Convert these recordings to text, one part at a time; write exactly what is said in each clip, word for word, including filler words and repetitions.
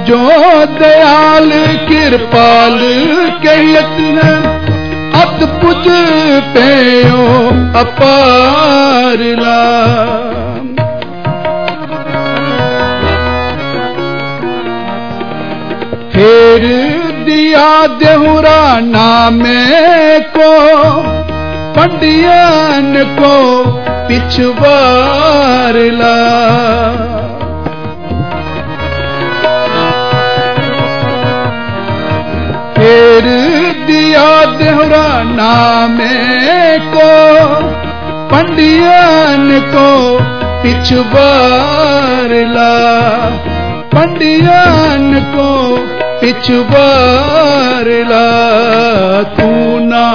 जो दयाल कृपाल कहत है अत पुज पेयो अपारला फेर दिया देहुरा नामे को पंडियन को पिछवारला फेर दिया देहुरा नामे को पंडियन को पिछवारला पंडियन को पिछवारला तू ना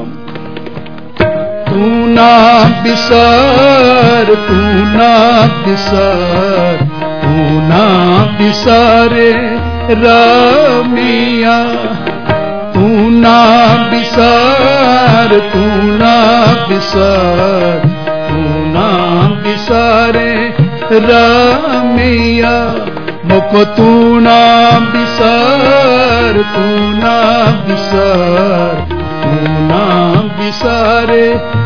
तू ना बिसार तू ना बिसार तू ना बिसारे रामिया तू ना बिसार तू ना बिसार तू ना बिसारे रामिया मुको तू ना बिसार तू ना बिसार तू ना बिसारे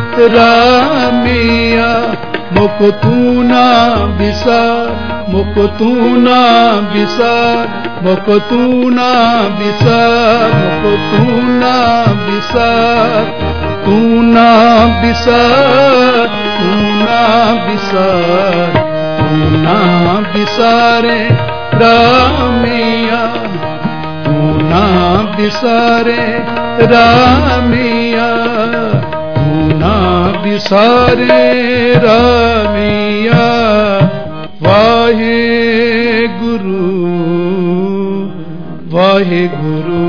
रामिया मुको तू ना बिसार मुको तू ना बिसार मुको तू ना बिसार मुको तू ना बिसार तू ना बिसार तू ना बिसार तू ना बिसारे रामिया तू ना बिसारे रामिया तू ना बिसारे रामिया वाहे गुरु वाहे गुरु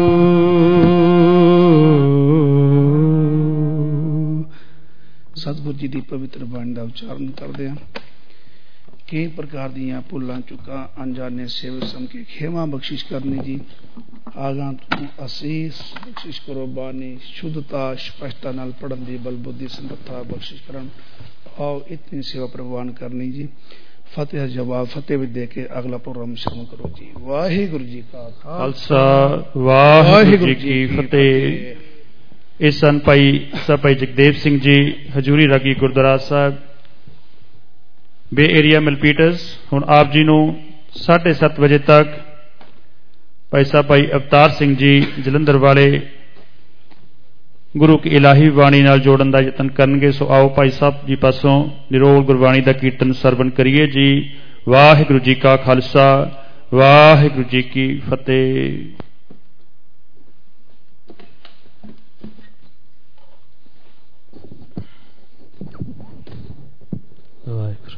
सतगुरु जी की पवित्र बाणी का उच्चारण करते हैं कई प्रकार दियां भुलां चुका अनजाने सेव सम के खेमा बख्शिश करनी जी आगा तू असीस बख्शिश करो बानी शुद्धता स्पष्टता नाल पढ़न दी बल बुद्धि समर्था बख्शिश करन आओ इतनी सेवा प्रवान करनी जी फतेह जवाब फतेह भी दे के अगला प्रोग्राम शुरू करो जी वाहिगुरु जी का खालसा वाहिगुरु जी की फतेह। इस सन भाई सा भाई जगदेव सिंह जी हजूरी रागी गुरुद्वारा साहब बे एरिया मिलपीटर्स हुण आप जी नूं साढ़े सत्त बजे तक भाई साहब भाई अवतार सिंह जी जलंधर वाले गुरु की इलाही बाणी नाल जोड़न का यतन करनगे। सो आओ भाई साहब जी पासों निरोल गुरबाणी का कीर्तन सरवण करिए जी। वाहिगुरु जी का खालसा वाहिगुरु जी की फतेह। वाहिगुरु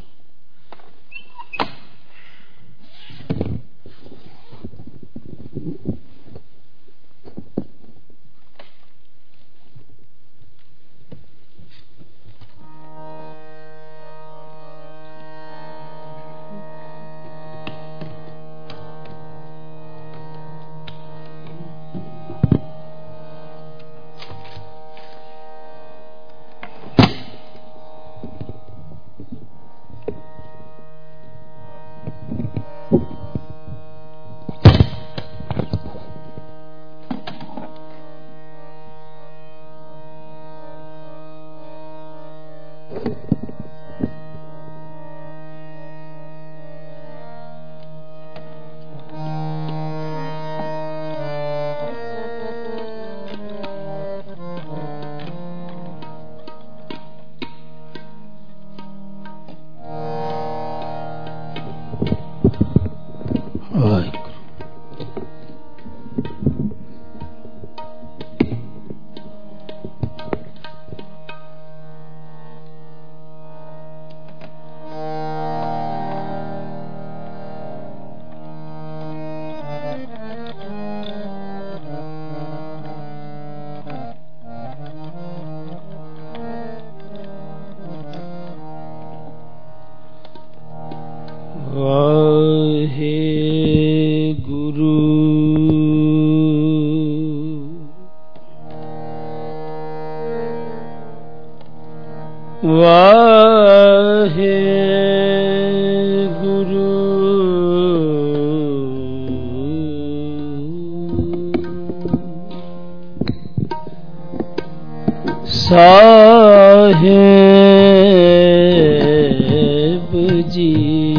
साहेब जी।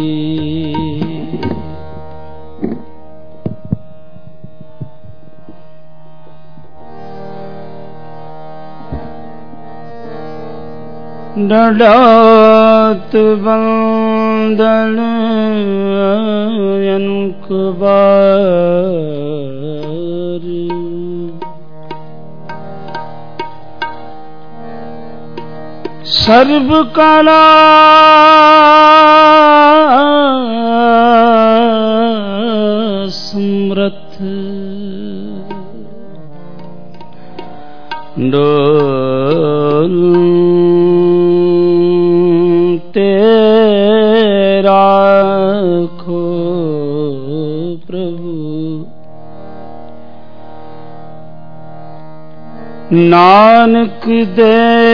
डडात बंदन अनकबार, सर्व काला समर्थ, डोल तेरा खो प्रभु, नानक दे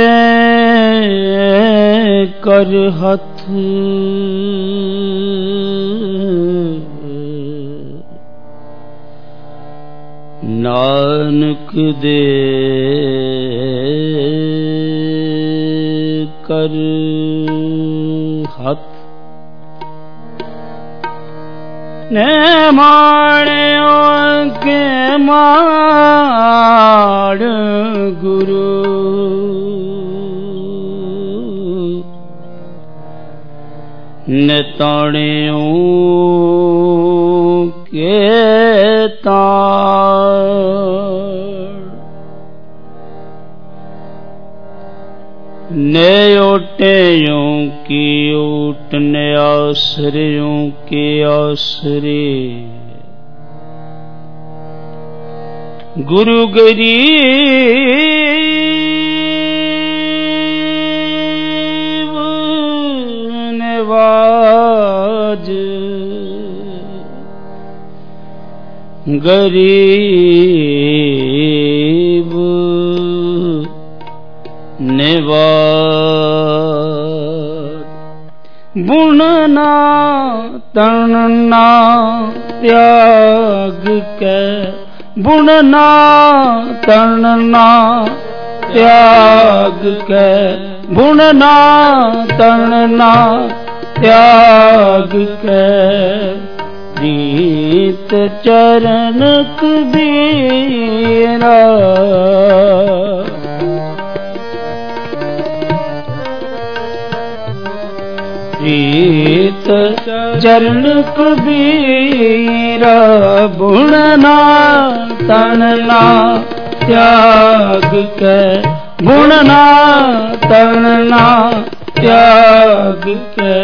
कर हथ, नानक दे कर हथ, ने माण्यो के माण गुरु, ने ताण्यो के ताण, ने ओटेयों की ओट, ने आश्रयों के आश्रे, गुरु गरीब नवाज, गरीब नवाज, बुनना तनना त्याग के, बुनना तनना त्याग के, बुनना तनना त्याग के, रीत चरण कबीरा, रीत चरण कबीरा, बुनना तनना त्याग के, बुनना तनना त्याग के,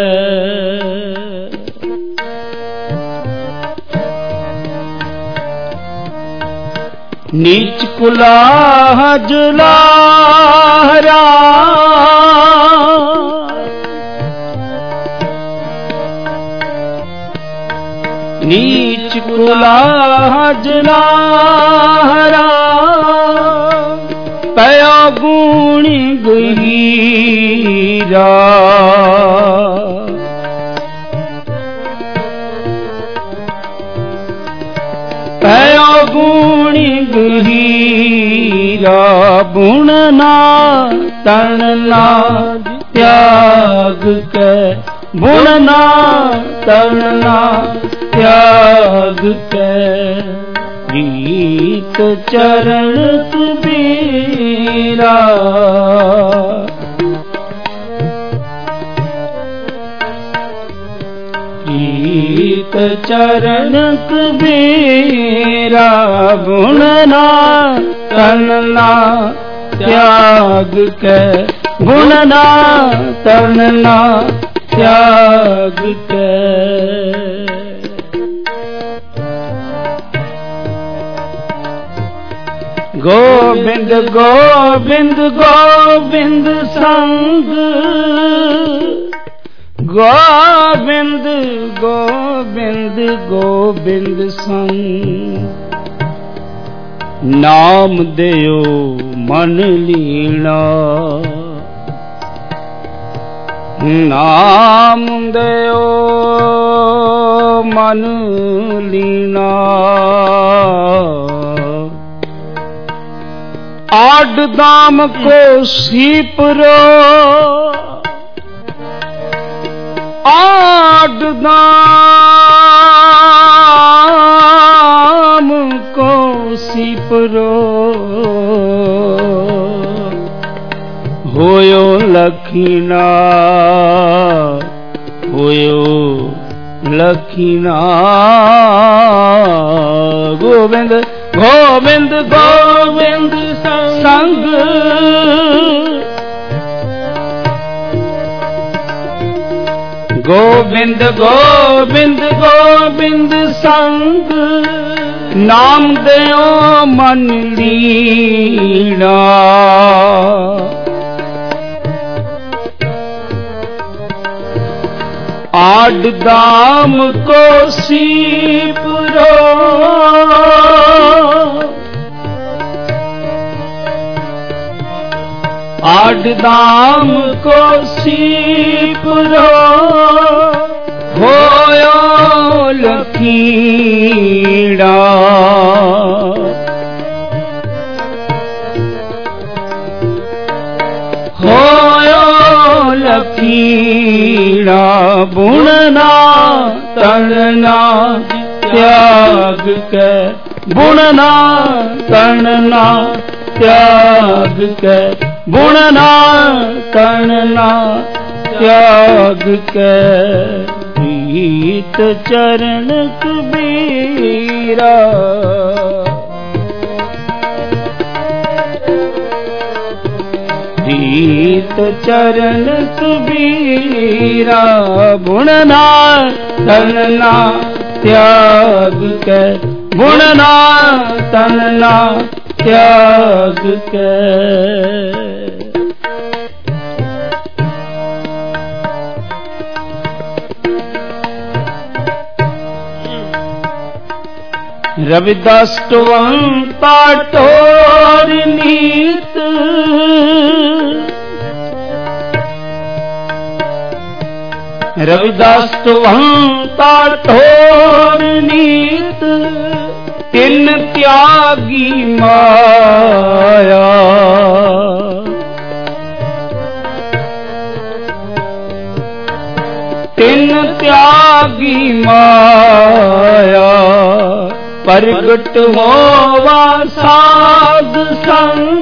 नीच कुलाह जुलाहरा, नीच कुलाह जुलाहरा, पया गुणी गहीरा, पया गुणी गहीरा, बुनना तनना त्याग के, बुनना तनना त्याग के, रीत चरण कबीरा, रीत चरण कबीरा, बुनना तनना त्याग के, बुनना तनना त्याग के, गोविंद गोविंद गोविंद संग, गोविंद गोविंद गोविंद संग, नाम देयो मन लीना, नाम देयो मन लीना, आड दाम को सीपरो आड दाम को सीपरो होयो लखीना होयो लखीना गोविंद गोविंद गोविंद संग गोविंद गोविंद गोविंद संग नाम देओ मन लीना आड दाम को सीपरो आड दाम को सीपरो होयो लखीड़ा होयो लखीड़ा बुनना तड़ना त्याग के बुनना तड़ना त्याग के बुनना तड़ना त्याग के प्रीत चरण कबीरा प्रीत चरण कबीरा बुनना तड़ना त्याग के बुनना तड़ना त्याग के रविदास टवंता टोर नीत रविदास टवंता टोर नीत तिन त्यागी माया तिन त्यागी माया प्रगट होवा साध संग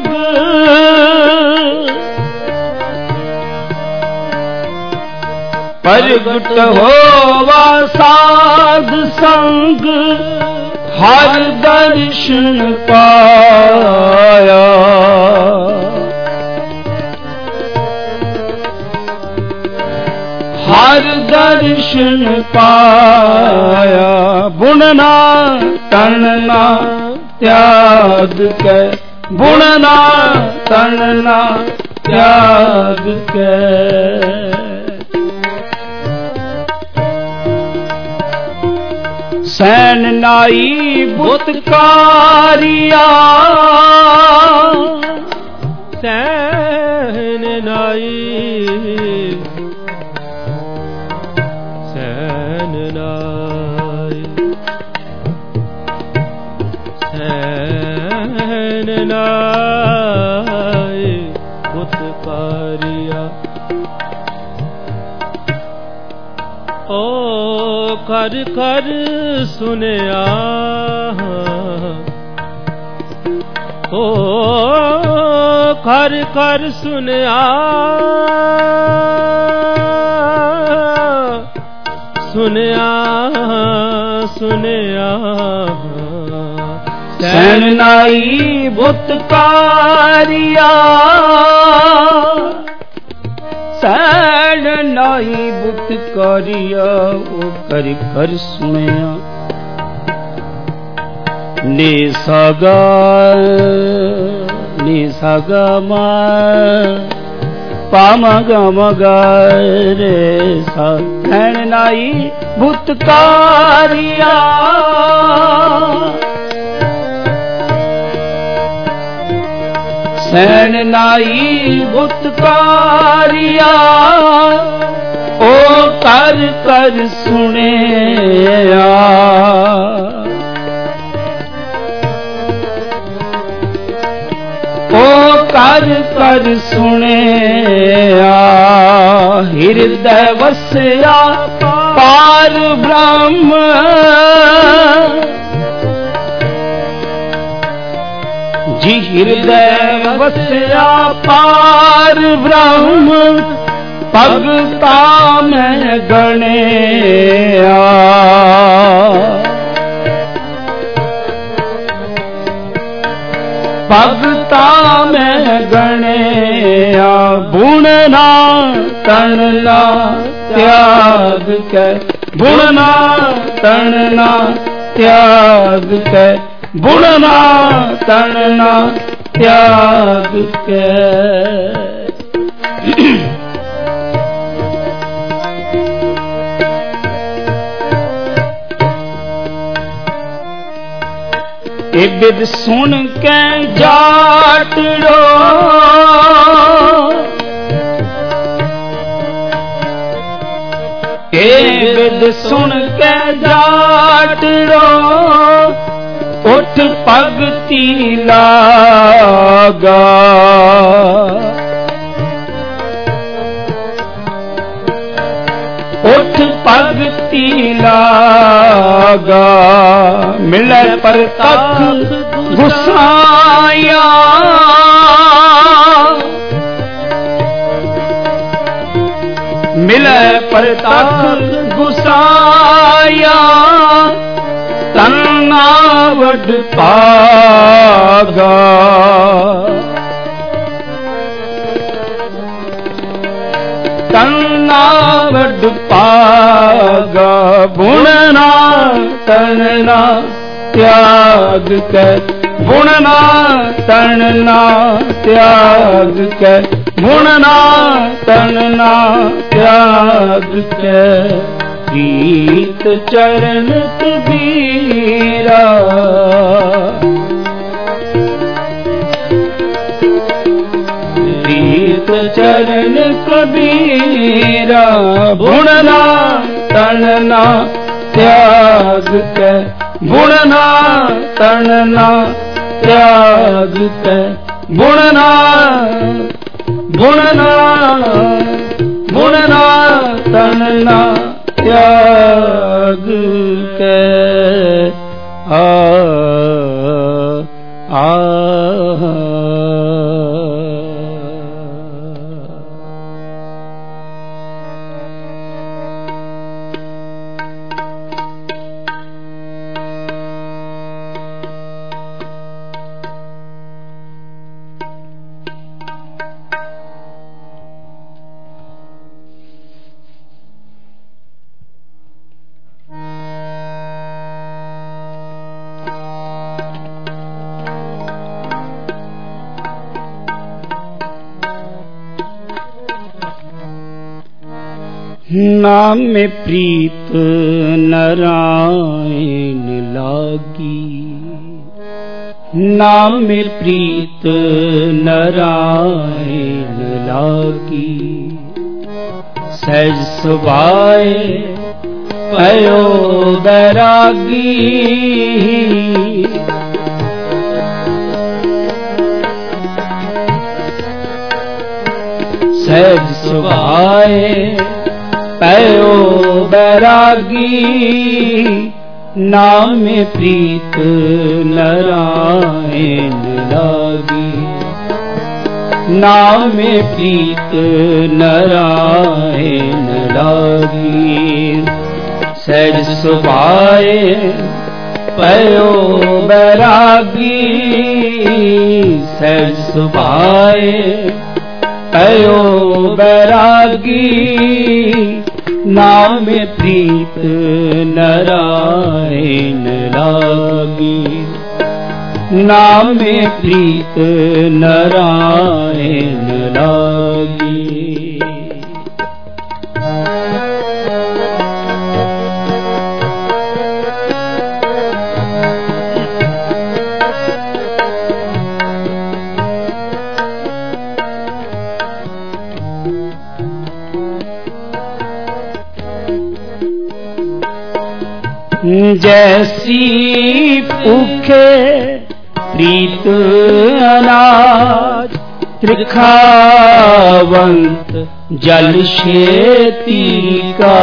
प्रगट होवा साध संग हर दर्शन पाया हर दर्शन पाया बुनना तड़ना त्याग के बुनना तड़ना त्याग के सैन नाई बुतकारिया सैन नाई सैन नाई सैन नाई बुतकारिया ओ कर कर सुनिया ओ कर कर सुनिया सुनिया सुनिया सैन नाई बुतकारिया सैन नाई बुतकारिया ओ कर कर सुनिया ने सागा ने सागा मा पामा गामा गा रे सा सैन नाई बुतकारिया सैन नाई बुतकारिया ओ कर कर सुनिया ओ कर सुनिया हृदय वसया पार ब्रह्म जी हृदय वसया पार ब्रह्म भगता में गणिया भगता में गणिया बुणना तणना त्याग के बुणना तणना त्याग के बुणना तणना त्याग के ए बिद सुन के जाटड़ो ए बिद सुन के जाटड़ो उठ भगति लागा उठ भगति लागा मिले पर तक गुसाया मिले पर तक गुसाया तन्ना वड पागा तन्ना वड पागा बुणना तणना त्याग के बुणना तणना त्याग के बुणना तणना त्याग के प्रीत चरण कबीरा प्रीत चरण कबीरा बुणना तणना त्याग के बुणना तणना त्याग के बुणना बुणना बुणना तणना त्याग के आ आ नाम में प्रीत नारायण लागी नाम में प्रीत नारायण लागी सहज सुभाए पयो बैरागी सहज सुभाए पयो बैरागी नाम में प्रीत नारायण लागी नाम में प्रीत नारायण लागी सहज सुभाए पयो बैरागी सहज सुभाए पयो बैरागी नाम प्रीत नारायण लागी नाम प्रीत नारायण लागी जैसी भूखे प्रीत अनाज त्रिखावंत जल शेती का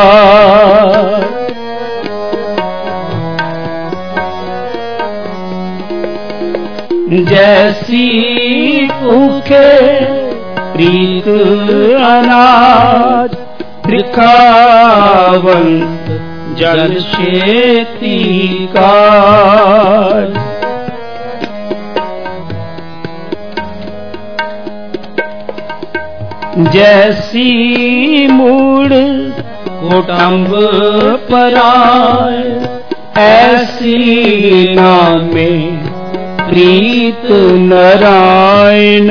जैसी भूखे प्रीत अनाज त्रिखावंत जल शेती का जैसी मूड कुटुंब पराय ऐसी नामे प्रीत नारायण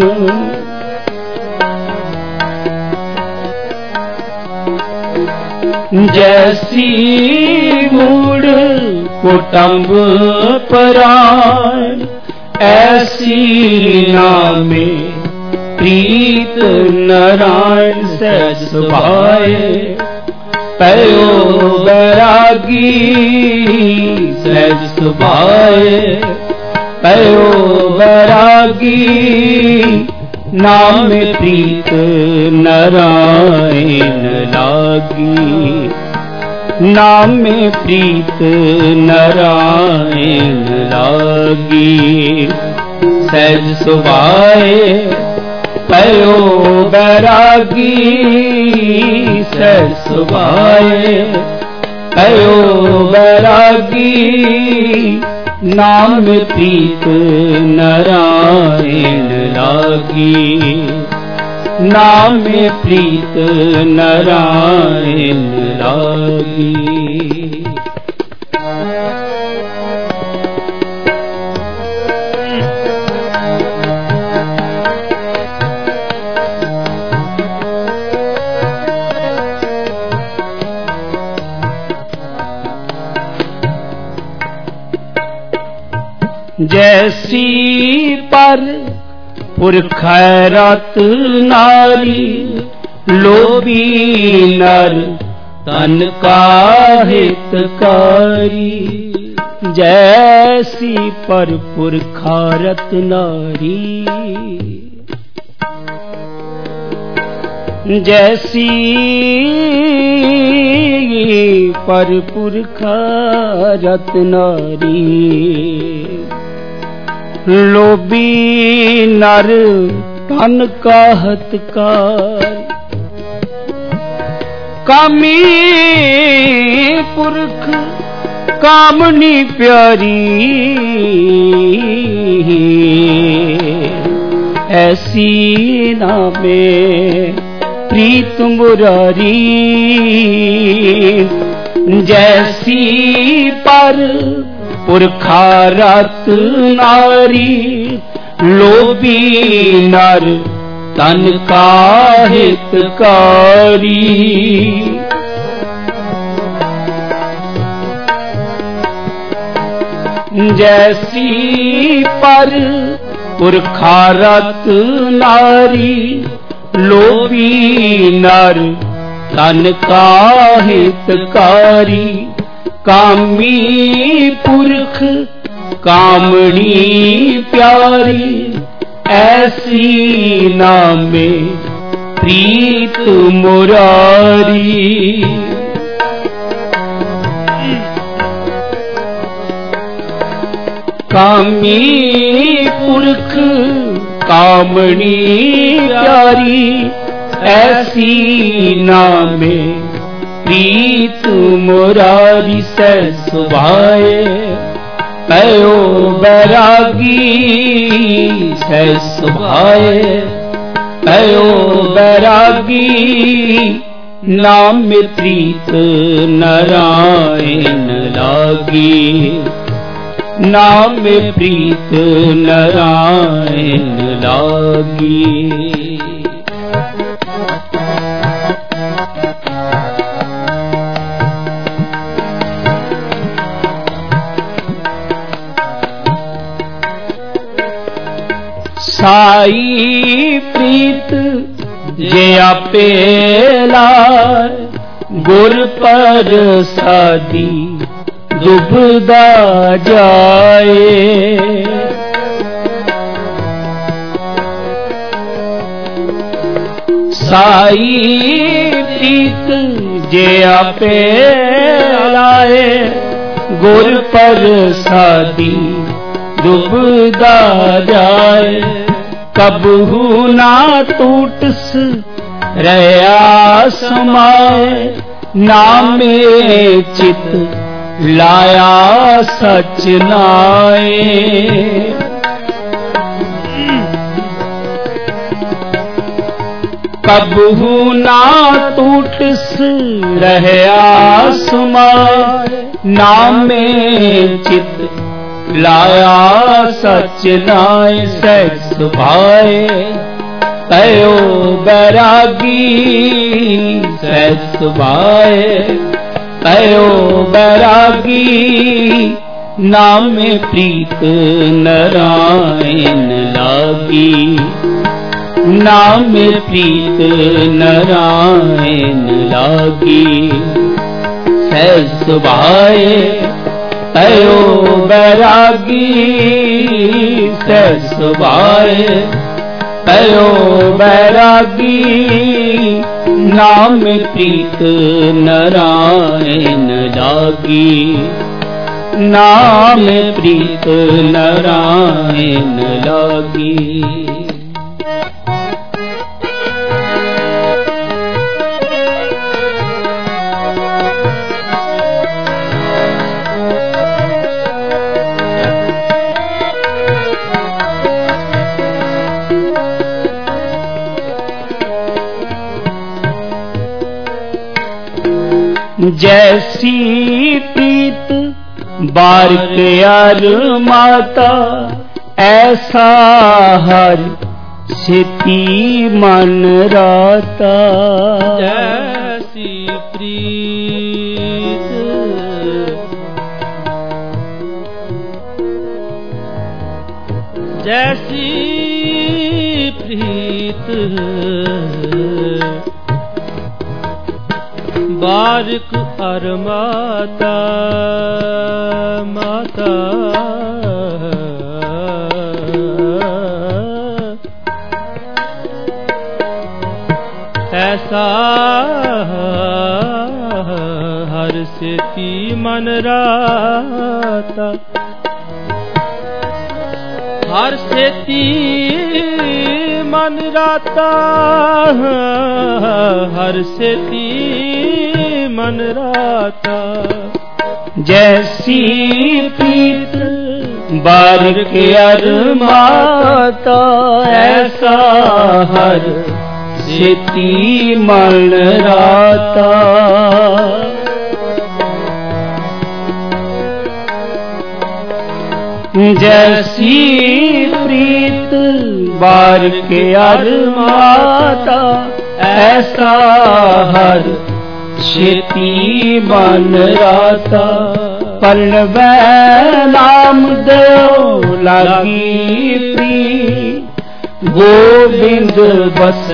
जैसी मूड कुटुंब पराय ऐसी नामे प्रीत नारायण सहज सुभाए पयो बैरागी सहज सुभाए पयो बैरागी नाम प्रीत नारायण लागी नाम प्रीत नारायण लागी सहज सुभाए पयो बैरागी सहज सुभाए पयो बैरागी नाम प्रीत नारायण लागी नाम प्रीत नारायण लागी जैसी पर पुरखैरत नारी लोभी नर तन का हितकारी जैसी पर पुरखैरत नारी जैसी पर पुरखैरत नारी लोभी नर तन का हतकार कामी पुरख कामनी प्यारी ऐसी नामे प्रीत मुरारी जैसी पर पुरखारत नारी लोभी नर तन का हितकारी जैसी पर पुरखारत नारी लोभी नर तन का हितकारी कामी पुरख कामणी प्यारी ऐसी नामे प्रीत मुरारी कामी पुरख कामणी प्यारी ऐसी नामे प्रीत मुरारी सहज सुभाए पयो बैरागी सहज सुभाए पयो बैरागी नाम प्रीत नारायण लागी नाम प्रीत नारायण लागी साई प्रीत जे आपे लाए गुर पर सादी दुबदा जाए साई प्रीत जे आपे लाए, गुर प्रसादी दुबदा जाए। कबहू ना टूटस रहा समाए, नामे चित लाया सच नाए। कबहू ना टूटस रहा समाए, नामे चित लाया सच नाए। सच भाए तयो बैरागी, सच भाए तयो बैरागी, नामे प्रीत नारायण लागी। नामे प्रीत नारायण लागी। सच भाए तयो बैरागी, सच भाए तयो बैरागी, नाम प्रीत नारायण लागी। नाम प्रीत नारायण लागी। जैसी प्रीत बारिक यार माता, ऐसा हर सिती मन राता। जैसी प्रीत जैसी प्रीत बारिक अर माता, माता ऐसा हर सिती मन राता। हर सेती मन राता, हर सेती मन राता। जैसी प्रीत बारिक अर माता, ऐसा हर सेती मन राता। जैसी प्रीत बारिक अर माता, ऐसा हर सेती मन राता। पलवै नाम दो लागी प्रीत, गोविंद बस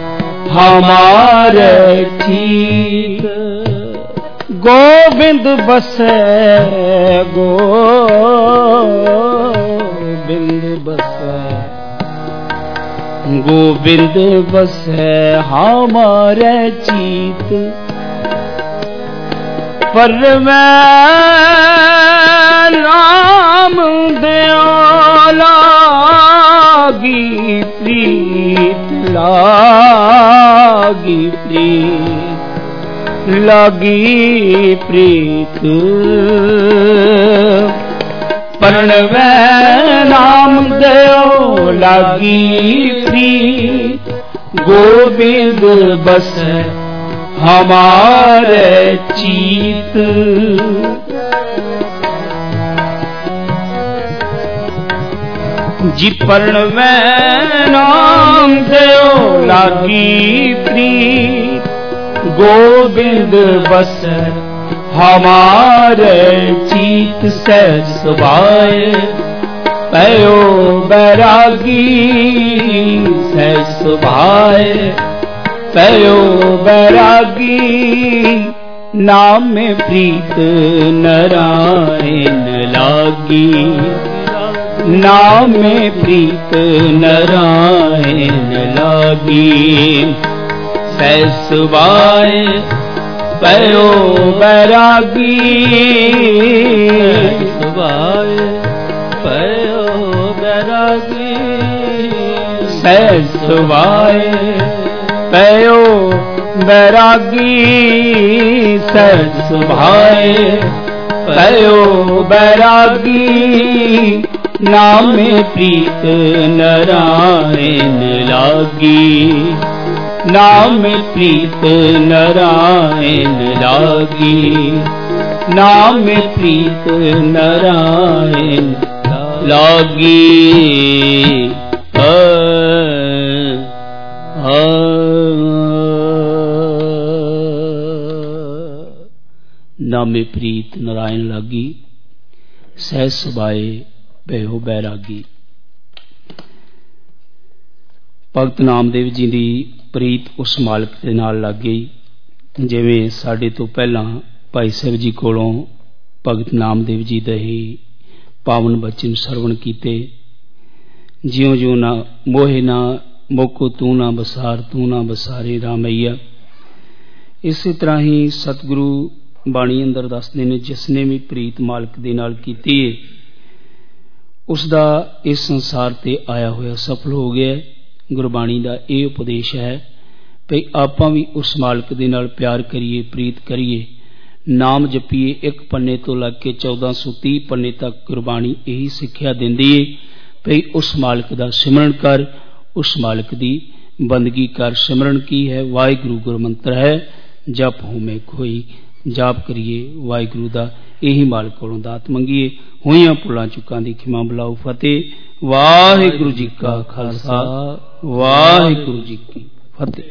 हमारे ठीक। गोविंद बसे गोविंद बसे, गोविंद बसे हमारे चित। पर मैं नाम दो लागी प्रीत, लागी प्रीत, लागी प्रीत। प्रणवै नाम दो लागी प्रीत, गोविंद बस हमारे चित। जी प्रणवै नाम दो लागी प्रीत, गोविंद बस हमारे चित। सहज सुभाए पयो बैरागी, सहज सुभाए पयो बैरागी। नाम प्रीत नारायण लागी, नाम प्रीत नारायण लागी। सहस सुभाए पयो बैरागी सुभाए पयो बैरागी सहस सुभाए पयो बैरागी सहस सुभाए पयो बैरागी नामे प्रीत नारायण लागी नाम प्रीत नारायण लागी नाम प्रीत नारायण लागी आ, आ, नामे प्रीत नारायण लागी सहस सुभाए भयो बैरागी। भगत नामदेव जी की प्रीत उस मालिक के नाल लग गई जिवें साडे तो पहला भाई साहब जी कोलों भगत नामदेव जी दे ही पावन बचन सरवण कीते। ज्यों ज्यों ना मोहे ना मोको तू ना बसार तू ना बसारे रामैया। इसी तरह ही सतगुरु बाणी अंदर दसदे ने जिसने भी प्रीत मालिक दे नाल कीती है उसका इस संसार ते आया होया सफल हो गया। गुरबाणी का यह उपदेश है भई आपां भी उस मालिक दे नाल प्यार करिए प्रीत करिए नाम जपीए। एक पन्ने तो लग के चौदह सौ तीह पन्ने तक गुरबाणी यही सिक्ख्या दिंदी है भई उस मालिक का सिमरन कर उस मालिक की बंदगी कर। सिमरन की है वाहिगुरु गुरमंत्र है जप होमे कोई जाप करिए वाहिगुरु का यही मालिक कोलों दात मंगीए। होइयां भुलां चुकां दी खिमा बुलाओ फतेह। वाहिगुरु जी का खालसा वाहिगुरु जी की फतेह।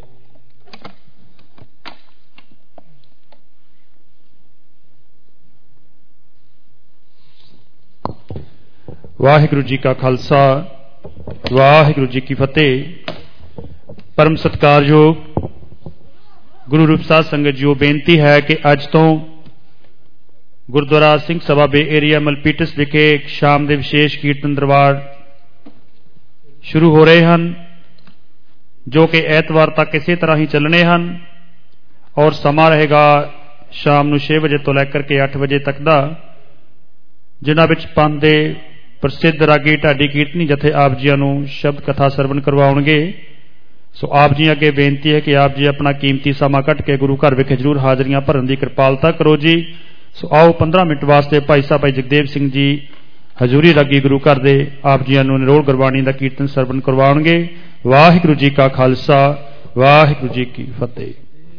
वाहिगुरु जी का खालसा वाहिगुरु जी की फतेह। परम सत्कारयोग गुरु रूप साध संगत जी बेनती है कि अज तो गुरुद्वारा सिंह सभा बे एरिया मलपीटस विखे शाम के विशेष कीर्तन दरबार शुरू हो रहे हैं जो कि एतवार तक इसी तरह ही चलने हैं और समा रहेगा शाम नूं छे बजे तो लैकर के अठ बजे तक का जिन्हां विच पंथ दे प्रसिद्ध रागी ढाडी कीर्तनी जथे आप जी नूं शब्द कथा सरवण करवाउणगे। सो आप जी अगे बेनती है कि आप जी अपना कीमती समा कट के गुरु घर विखे जरूर हाजरियां भरन की कृपालता करो जी। सो आओ पंद्रह मिनट वास्ते भाई साहब भाई जगदेव सिंह जी हजूरी रागी गुरु घर दे आप जी नूं निरोल गुरबाणी का कीर्तन सरवण करवाउणगे। वाहिगुरु जी का खालसा वाहिगुरु जी की फतेह।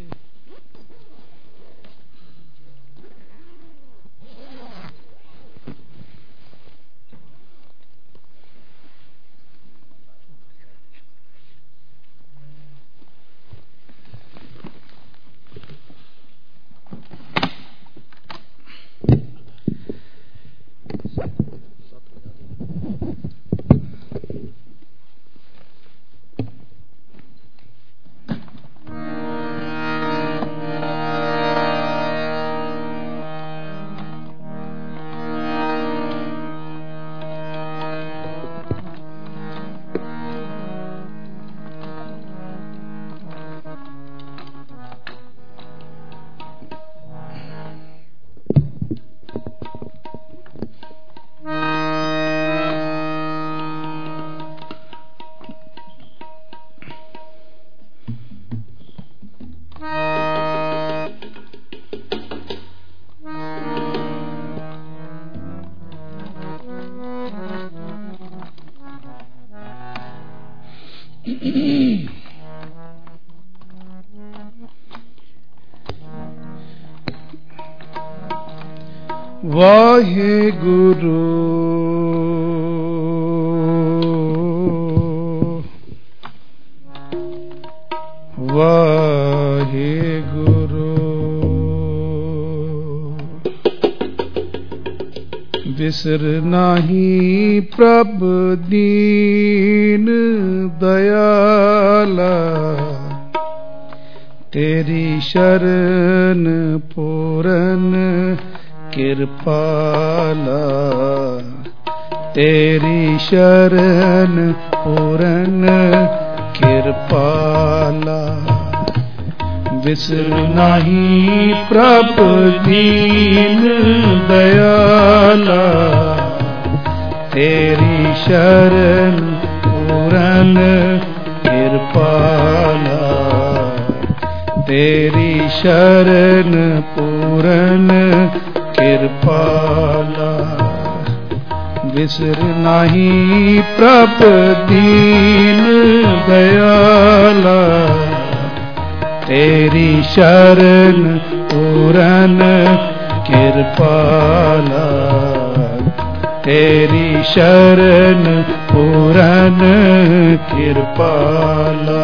वाहिगुरु वाहिगुरु बिसर नाही प्रभ दीन दयाला तेरी शरण पूरन कृपाला तेरी शरण पूरन कृपाला बिसर नाही प्रभ दीन दयाला, तेरी शरण पूरन कृपाला, तेरी शरण पूरन कृपाला। बिसर नाही प्रभ दीन दयाला, तेरी शरण पूरन कृपाला, तेरी शरण पूरन कृपाला।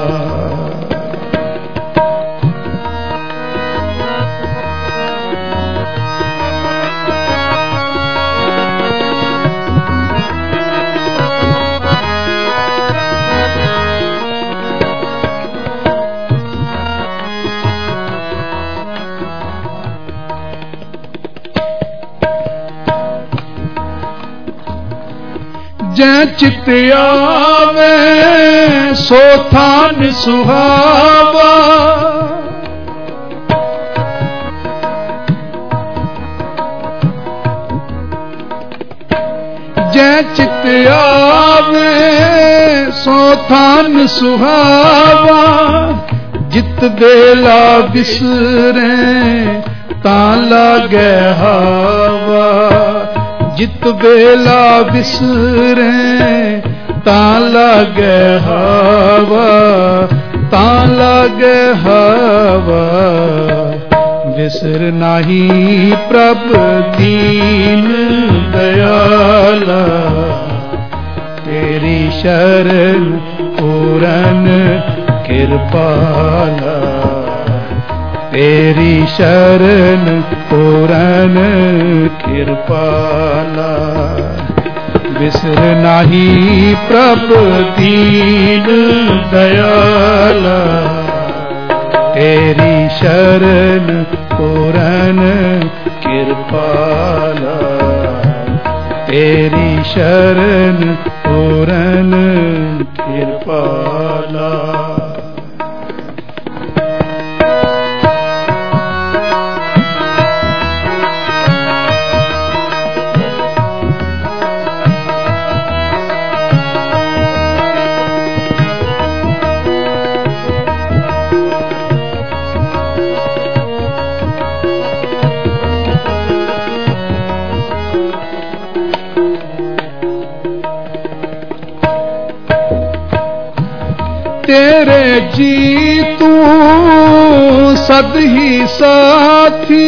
जै चित आवे सो थान सुहावा, जै चित आवे सो थान सुहावा, जित बेला बिसरे तां लागे हावा, जित बेला बिसरे तां लागे हावा, तां लागे हावा। बिसर नाही प्रभ दीन दयाला, तेरी शरण पूरन कृपाला, तेरी शरण पूरन कृपाला। बिसर नाही प्रभ दीन दयाला, तेरी शरण पूरन कृपाला, तेरी शरण पूरन कृपाला। तेरे जी तू सद ही साथी,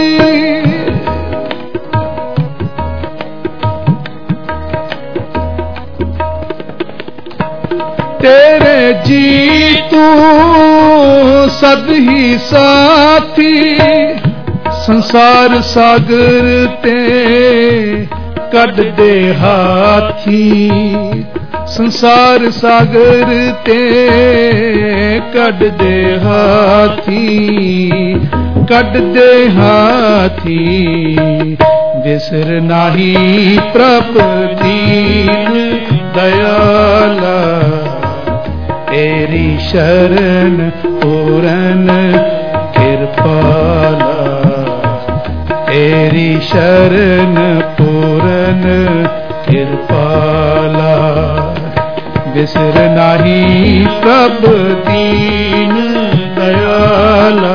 तेरे जी तू सद ही साथी, संसार सागर ते कढ दे हाथी, संसार सागर ते कढ दे हाथी, कढ दे हाथी। बिसर नाही प्रभ दीन दयाला, तेरी शरण पूरन कृपाला, तेरी शरण पूरन कृपाला। बिसर नाही प्रभ दीन दयाला,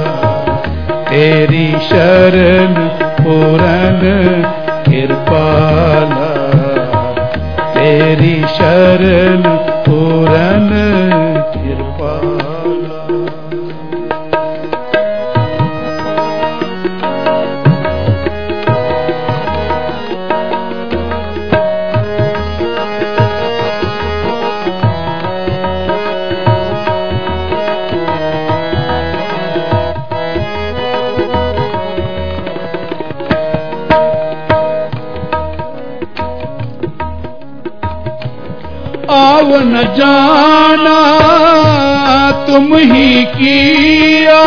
तेरी शरण पूरन कृपाला, तेरी शरण पूरन कृपाला। आव न जाना तुम ही किया,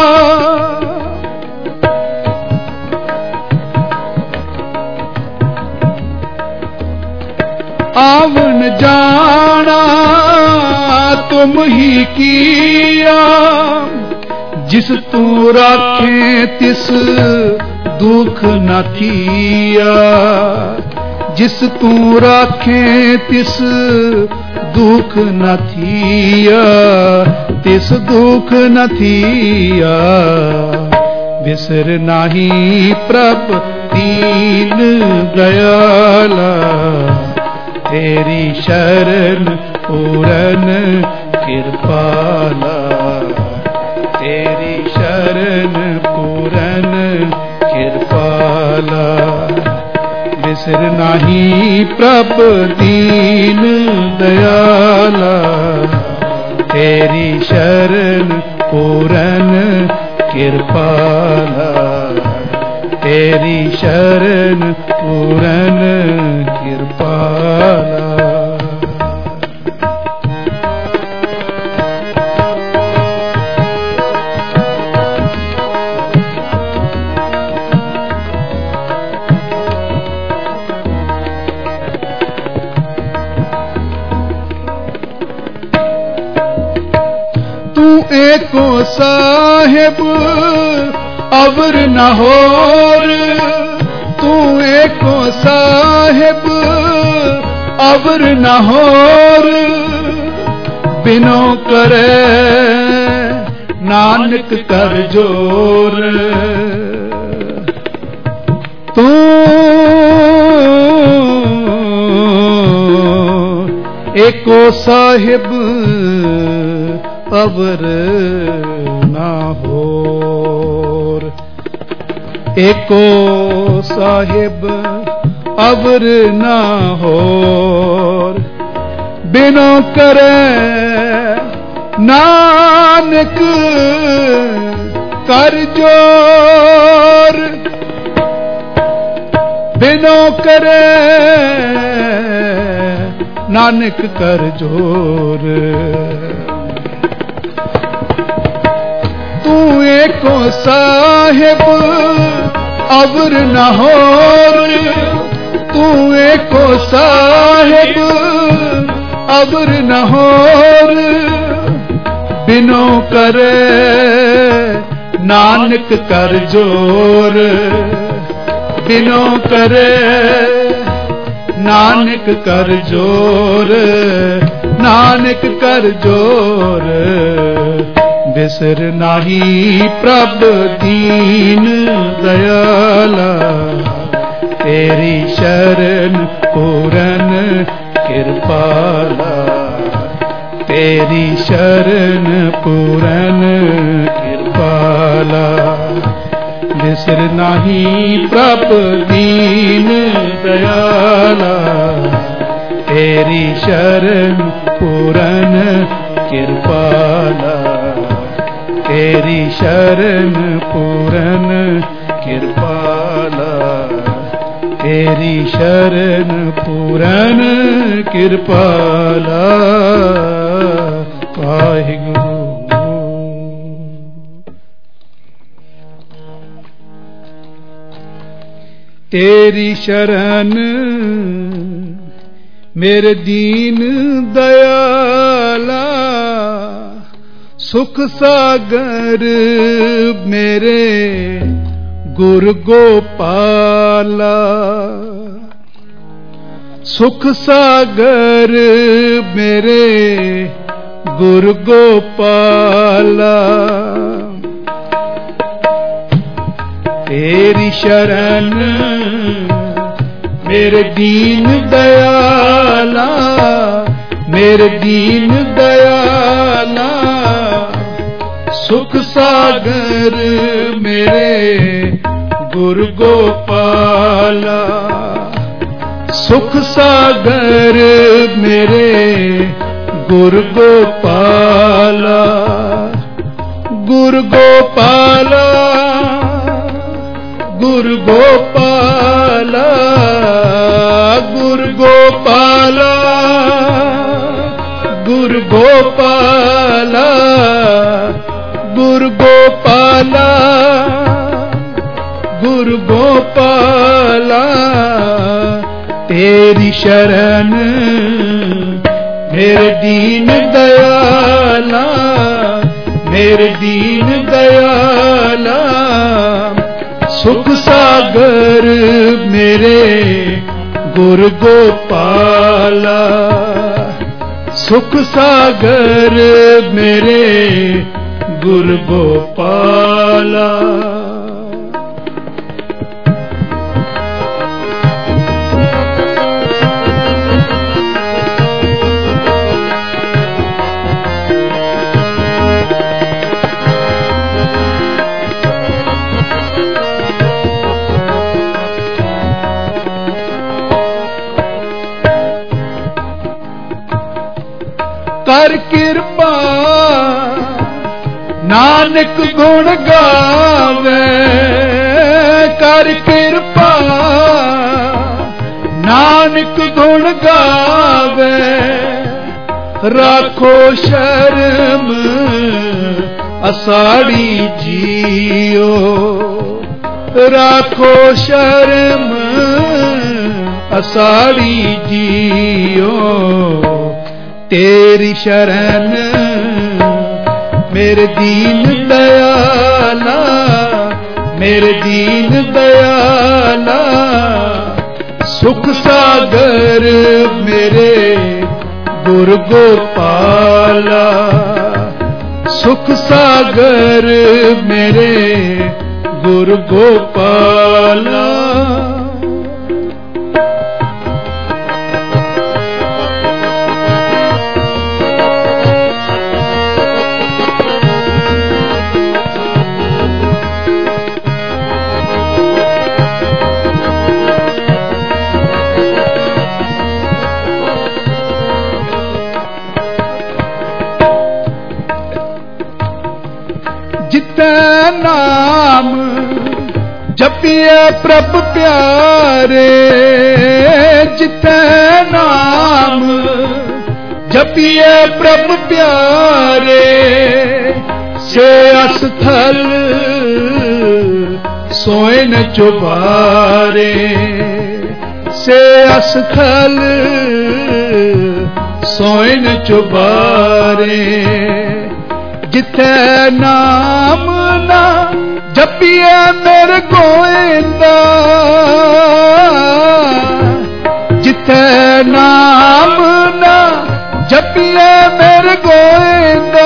आव न जाना तुम ही किया, जिस तू राखे तिस दुख न थिया, जिस तू राखे तिस दुख न थिया, तिस दुख न थिया। बिसर नाही प्रभ दीन दयाला, तेरी शरण पूरन कृपाला, तेरी शरण पूरन कृपाला। बिसर नाही प्रभ दीन दयाला, तेरी शरण पूरन कृपाला, तेरी शरण पूरन कृपाला। एको साहिब अवर न होर, तू एको साहिब अवर न होर। बिनो करे नानक कर जोर, तू एको साहिब अवर ना होर। एको साहिब अवर ना होर। बिनो करे नानक कर जोर, बिनो करे नानक कर जोर। तू एको साहिब अवर न होर, तू एको साहिब अवर न होर। बिनो करे नानक कर जोर, बिनो करे नानक कर जोर, नानक कर जोर। बिसर नाही प्रभ दीन दयाला, तेरी शरण पूरन कृपाला, तेरी शरण पूरन कृपाला। बिसर नाही प्रभ दीन दयाला, तेरी शरण पूरन कृपाला, तेरी शरण पूरन कृपाला, तेरी शरण पूरन कृपाला। वाहिगुरु। तेरी शरण मेरे दीन दयाला, सुख सागर मेरे गुरु गोपाला। सुख सागर मेरे गुरु गोपाला। तेरी शरण मेरे दीन दयाला, मेरे दीन दयाला। सुख सागर मेरे गुरु गोपाला। सुख सागर मेरे गुरु गोपाला। गुरु गोपाला, गुरु गोपाला, गुरु गोपाला, गुरु गोपाला, गुरु गोपाला, गुरु गोपाला। तेरी शरण मेरे दीन दयाला, मेरे दीन दयाला, सुख सागर मेरे गुर गोपाला, सुख सागर मेरे गुर गोपाला। कर कृपा नानक गुण गावे, कर कृपा नानक गुण गावे, राखो शर्म असाड़ी जियो, राखो शर्म असाड़ी जियो। तेरी शरण मेरे दीन दयाला, मेरे दीन दयाला, सुख सागर मेरे गुर गोपाला, सुख सागर मेरे गुर गोपाला। नाम जपिए प्रभ प्यारे, जिते नाम जपिए प्रभ प्यारे, से अस्थल सोए न चुबारे, से अस्थल सोए न चुबारे। जिथे नाम ना जपिए मेरे गोविंदा, जिथे नाम ना जपिए मेरे गोविंदा,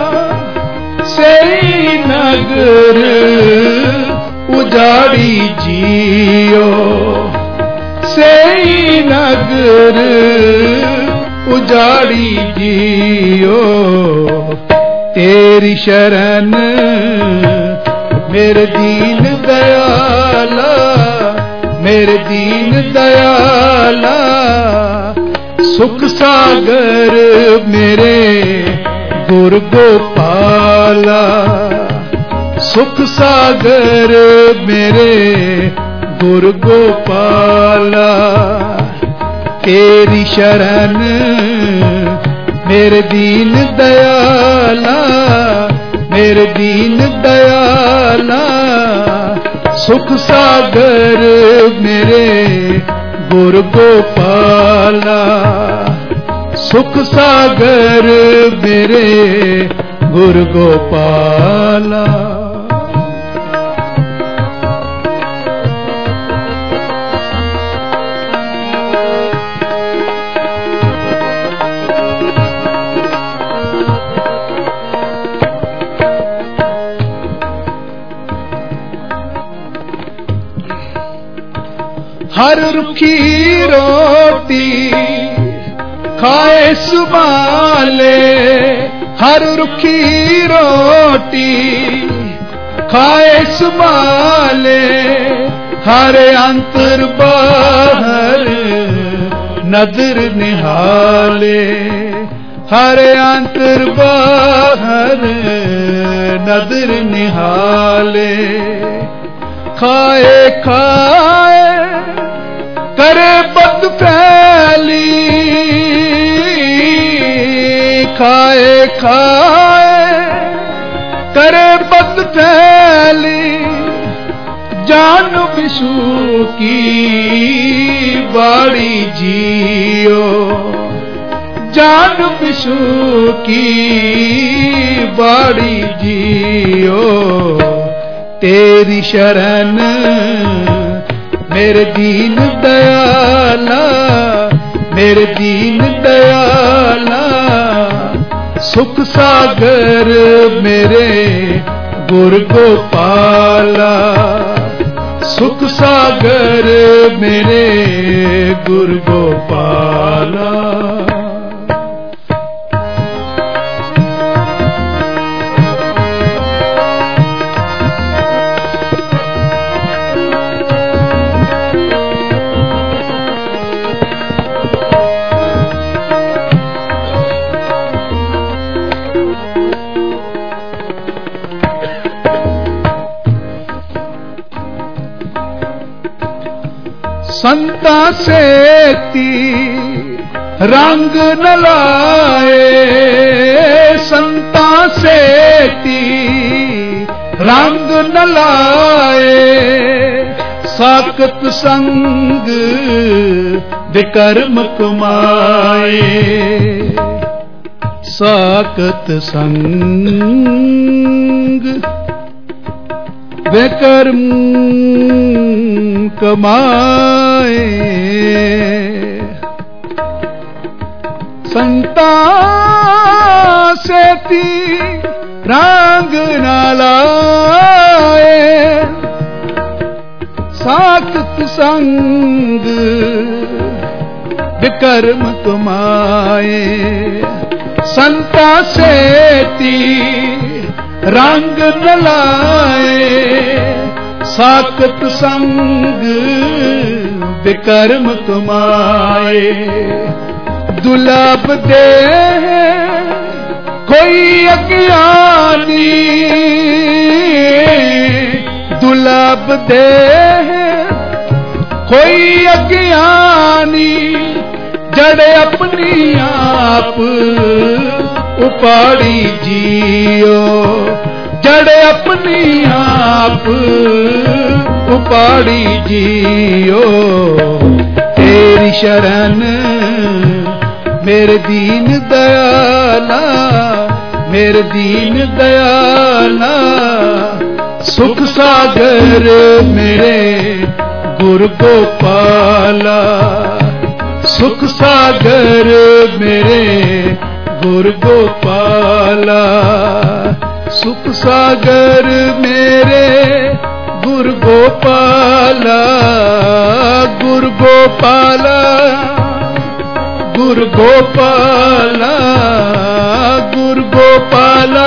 सही नगर उजाड़ी जियो, सही नगर उजाड़ी जियो। तेरी शरण मेरे दीन दयाला, मेरे दीन दयाला, सुख सागर मेरे गुर गोपाला, सुख सागर मेरे गुर गोपाला। तेरी शरण मेरे दीन दयाला, मेरे दीन दयाला, सुख सागर मेरे गुर गोपाला, सुख सागर मेरे गुर गोपाला। हर रुखी रोटी खाए सुबाले, हर रुखी रोटी खाए सुबाले, हर अंतर बाहर नजर निहाले, हर अंतर बाहर नजर निहाले। खाए खाए करे बद फैली, खाए खाए करे बद फैली, जान विशु की बाड़ी जियो, जान बिशु की बाड़ी जियो तेरी शरण मेरे दीन दयाला मेरे दीन दयाला सुख सागर मेरे गुरु गोपाला सुख सागर मेरे गुरु गोपाला संता सेती रंग न लाए संता सेती रंग न लाए साकत संग विकर्म कमाए साकत संग विकर्म कमाए संता सेती रंग न लाए साकत संग विकर्म कमाए संता सेती रंग न लाए साकत संग विकर्म कमाए दुर्लभ दे कोई अज्ञानी दुर्लभ दे कोई अज्ञानी जड़े अपनी आप उपाड़ी जियो जड़े अपनी आप उपाड़ी जियो तेरी शरण मेरे दीन दयाला मेरे दीन दयाला सुख सागर मेरे गुरु गोपाला सुख सागर मेरे गुरु गोपाला सुख सागर मेरे गुरु गोपाला गुरु गोपाला गुरु गोपाला गुरु गोपाला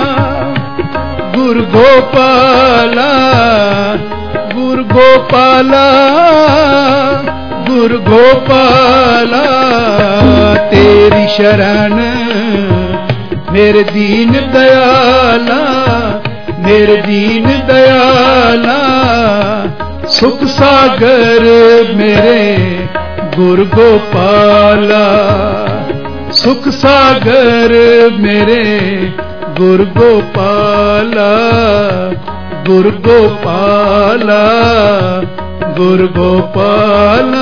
गुरु गोपाला गुरु गोपाला गुरु गोपाला तेरी शरण मेरे दीन दयाला मेरे दीन दयाला सुख सागर मेरे गुरु गोपाला सुख सागर मेरे गुरु गोपाला गुरु गोपाला गुरु गोपाला